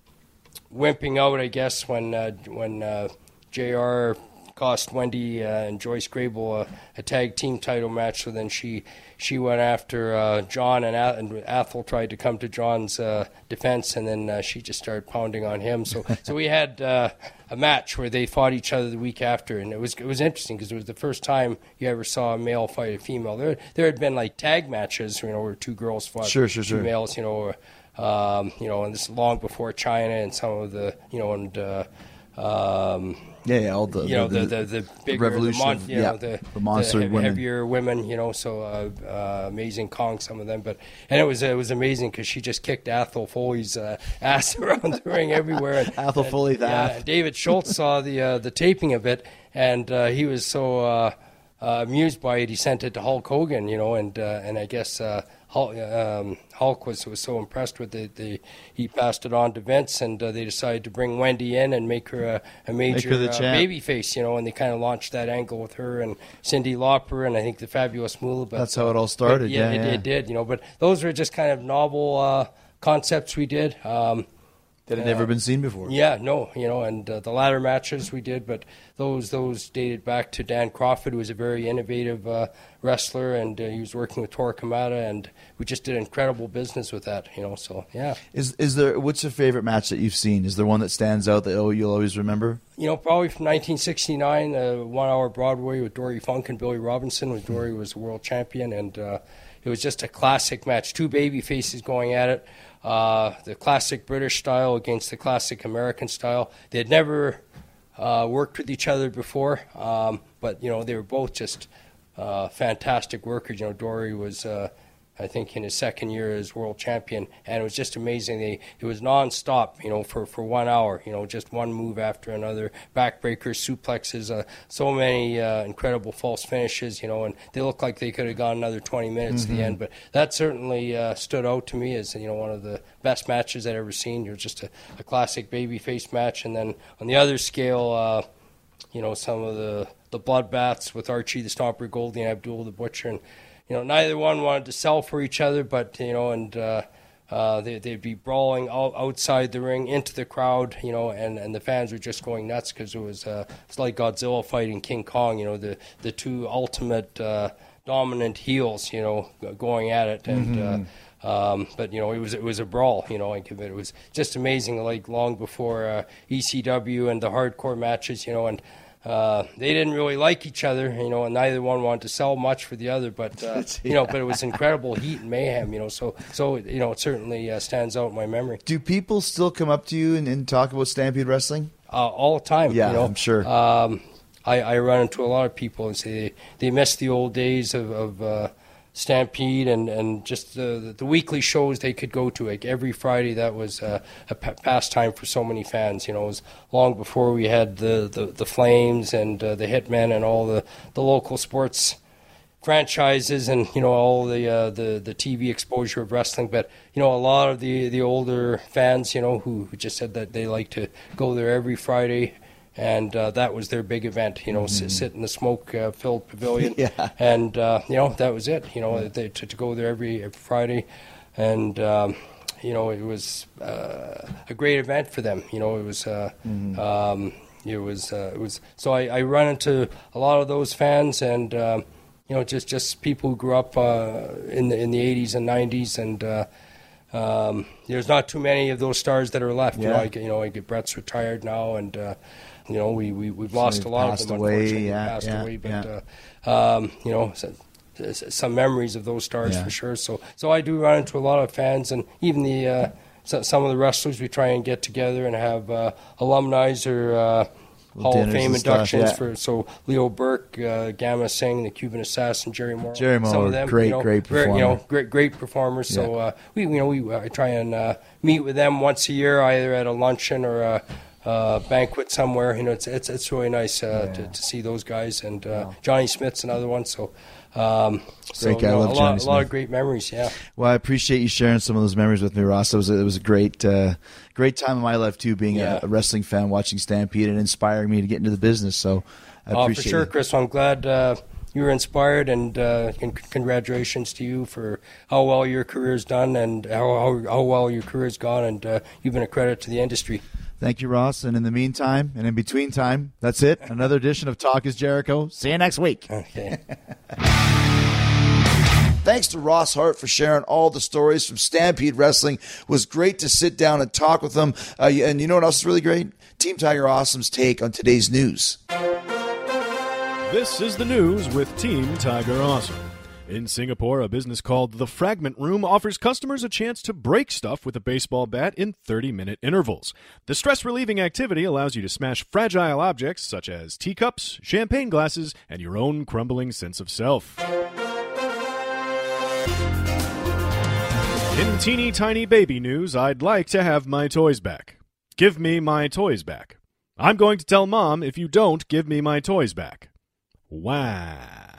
wimping out, I guess, when uh, when uh, J R cost Wendy uh, and Joyce Grable a, a tag team title match. So then she she went after uh, John, and, A- and Athol tried to come to John's uh, defense, and then uh, she just started pounding on him. So so we had uh, a match where they fought each other the week after, and it was it was interesting because it was the first time you ever saw a male fight a female. There there had been like tag matches, you know, where two girls fought sure, sure, two sure. males, you know, um, you know, and this is long before China and some of the, you know, and. Uh, um, Yeah, yeah, all the you know the, the the, the bigger, revolution, the, mon- of, you yeah, know, the, the monster the heavy, women, heavier women, you know. So uh, uh, amazing Kong, some of them, but and it was it was amazing because she just kicked Athol Foley's uh, ass around the ring everywhere. And, Athol Foley, and, yeah, and David Schultz saw the uh, the taping of it, and uh, he was so uh, uh, amused by it, he sent it to Hulk Hogan, you know, and uh, and I guess. Uh, Hulk, um, Hulk was was so impressed with it, they, he passed it on to Vince, and uh, they decided to bring Wendy in and make her a, a major uh, baby face, you know, and they kind of launched that angle with her and Cyndi Lauper and I think the Fabulous Moolah. But, that's how it all started. But, yeah, yeah, it, yeah. it did, you know. But those were just kind of novel uh, concepts we did. Um, that had uh, never been seen before. Yeah, no, you know, and uh, the ladder matches we did, but those those dated back to Dan Crawford, who was a very innovative uh, wrestler, and uh, he was working with Tora Kamada, and we just did incredible business with that, you know. So yeah. Is is there what's your favorite match that you've seen? Is there one that stands out that oh you'll always remember? You know, probably from nineteen sixty-nine, uh, one hour Broadway with Dory Funk and Billy Robinson, when Dory was the world champion, and uh, it was just a classic match. Two baby faces going at it. Uh, the classic British style against the classic American style. They had never uh, worked with each other before, um, but you know they were both just uh, fantastic workers. You know, Dory was, uh, I think, in his second year as world champion, and it was just amazing. They it was nonstop, you know, for, for one hour. You know, just one move after another, backbreakers, suplexes, uh, so many uh, incredible false finishes. You know, and they looked like they could have gone another twenty minutes mm-hmm. to the end. But that certainly uh, stood out to me as you know one of the best matches I'd ever seen. It was just a, a classic babyface match. And then on the other scale, uh, you know, some of the the bloodbaths with Archie the Stomper Goldie and Abdul the Butcher, and you know, neither one wanted to sell for each other, but, you know, and uh, uh, they, they'd be brawling all outside the ring into the crowd, you know, and, and the fans were just going nuts because it was uh, it's like Godzilla fighting King Kong, you know, the, the two ultimate uh, dominant heels, you know, going at it. And, mm-hmm. Um, but you know, it was it was a brawl. You know, like it was just amazing. Like long before uh, E C W and the hardcore matches, you know, and uh, they didn't really like each other. You know, and neither one wanted to sell much for the other. But uh, you know, but it was incredible heat and mayhem. You know, so so you know, it certainly uh, stands out in my memory. Do people still come up to you and, and talk about Stampede Wrestling? Uh, all the time. Yeah, you know? I'm sure. Um, I, I run into a lot of people and say they, they miss the old days of. of uh, Stampede and, and just the, the weekly shows they could go to. Like every Friday, that was uh, a p- pastime for so many fans. You know, it was long before we had the, the, the Flames and uh, the Hitmen and all the, the local sports franchises and, you know, all the, uh, the the T V exposure of wrestling. But, you know, a lot of the, the older fans, you know, who, who just said that they like to go there every Friday. And uh, that was their big event, you know, mm-hmm. sit, sit in the smoke-filled uh, pavilion. yeah. And, uh, you know, that was it, you know, they, to, to go there every, every Friday. And, um, you know, it was uh, a great event for them. You know, it was, uh, mm-hmm. um, it was, uh, it was. So I, I run into a lot of those fans and, um, you know, just, just people who grew up uh, in the in the eighties and nineties. And uh, um, there's not too many of those stars that are left. Yeah. You know, I, you know, I get Brett's retired now and, uh, you know, we, we, we've lost so a lot of them, away, unfortunately. Yeah, passed yeah, away. But, yeah. uh, um, you know, so, some memories of those stars yeah. for sure. So so I do run into a lot of fans and even the uh, so, some of the wrestlers we try and get together and have uh, alumni or uh, Hall of Fame inductions stuff, yeah. for so Leo Burke, uh, Gamma Singh, the Cuban Assassin, Jerry Morrow. Jerry Morrow, some of them, great, you know, great performer. You know, great, great performers. So yeah. uh, we, you know, we I try and uh, meet with them once a year, either at a luncheon or a uh, banquet somewhere. You know, it's it's it's really nice uh, yeah. to, to see those guys. And uh, wow. Johnny Smith's another one. So. Um, so, great guy, you know, I love a Johnny lot, Smith. a lot of great memories. Yeah. Well, I appreciate you sharing some of those memories with me, Ross. It was a, it was a great, uh, great time in my life too, being yeah. a, a wrestling fan, watching Stampede, and inspiring me to get into the business. So, I oh, appreciate for sure, it. Chris. I'm glad uh, you were inspired, and, uh, and congratulations to you for how well your career's done and how how, how well your career's gone, and uh, you've been a credit to the industry. Thank you, Ross. And in the meantime, and in between time, that's it. Another edition of Talk is Jericho. See you next week. Okay. Thanks to Ross Hart for sharing all the stories from Stampede Wrestling. It was great to sit down and talk with him. Uh, and you know what else is really great? Team Tiger Awesome's take on today's news. This is the news with Team Tiger Awesome. In Singapore, a business called The Fragment Room offers customers a chance to break stuff with a baseball bat in thirty-minute intervals. The stress-relieving activity allows you to smash fragile objects such as teacups, champagne glasses, and your own crumbling sense of self. In teeny tiny baby news, I'd like to have my toys back. Give me my toys back. I'm going to tell Mom if you don't give me my toys back. Wow.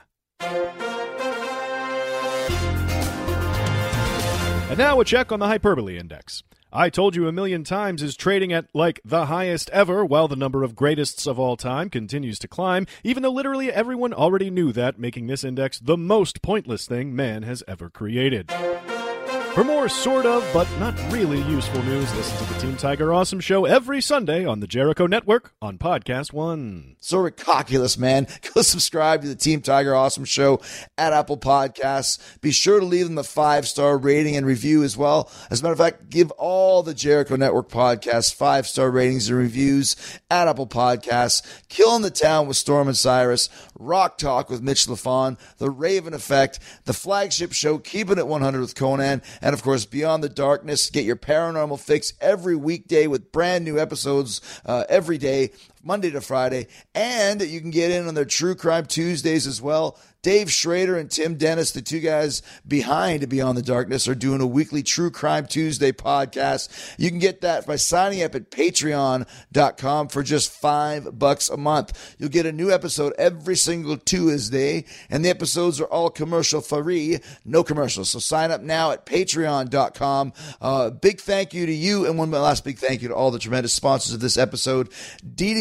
And now a check on the hyperbole index. I Told You a Million Times is trading at, like, the highest ever, while the number of greatests of all time continues to climb, even though literally everyone already knew that, making this index the most pointless thing man has ever created. For more sort of, but not really useful news, listen to the Team Tiger Awesome Show every Sunday on the Jericho Network on Podcast One. So ridiculous, man. Go subscribe to the Team Tiger Awesome Show at Apple Podcasts. Be sure to leave them a five-star rating and review as well. As a matter of fact, give all the Jericho Network podcasts five-star ratings and reviews at Apple Podcasts. Killing the Town with Storm and Cyrus, Rock Talk with Mitch LaFon, The Raven Effect, the flagship show Keeping It one hundred with Conan, and, of course, Beyond the Darkness. Get your paranormal fix every weekday with brand new episodes uh, every day, Monday to Friday. And you can get in on their True Crime Tuesdays as well. Dave Schrader and Tim Dennis, the two guys behind Beyond the Darkness, are doing a weekly True Crime Tuesday podcast. You can get that by signing up at patreon dot com for just five bucks a month. You'll get a new episode every single Tuesday, and the episodes are all commercial free, no commercials. So sign up now at patreon dot com. Uh, big thank you to you, and one last big thank you to all the tremendous sponsors of this episode. D D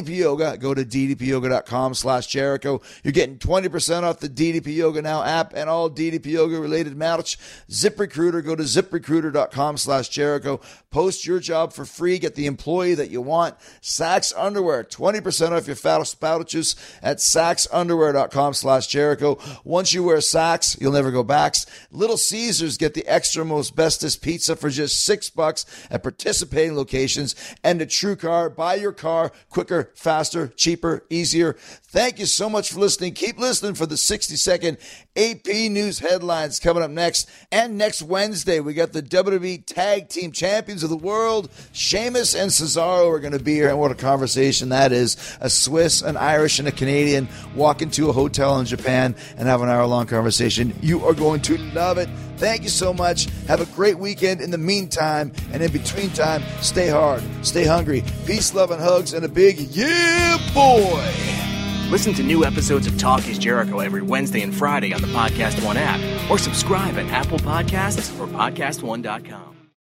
P Yoga. Go to d d p yoga dot com slash Jericho. You're getting twenty percent off the D D P Yoga Now app and all D D P Yoga related merch. ZipRecruiter. Go to zip recruiter dot com slash Jericho. Post your job for free. Get the employee that you want. Sax Underwear. twenty percent off your fat spouches at sax underwear dot com slash Jericho. Once you wear Sax, you'll never go back. Little Caesars, get the extra most bestest pizza for just six bucks at participating locations. And the True Car, buy your car quicker, faster, cheaper, easier. Thank you so much for listening. Keep listening for the sixty second A P News headlines coming up next. And next Wednesday, we got the W W E Tag Team Champions of the World, Sheamus and Cesaro, are going to be here. And what a conversation that is. A Swiss, an Irish, and a Canadian walk into a hotel in Japan and have an hour-long conversation. You are going to love it. Thank you so much. Have a great weekend in the meantime. And in between time, stay hard, stay hungry. Peace, love, and hugs, and a big yeah, boy. Listen to new episodes of Talk is Jericho every Wednesday and Friday on the Podcast One app, or subscribe at Apple Podcasts or podcast one dot com.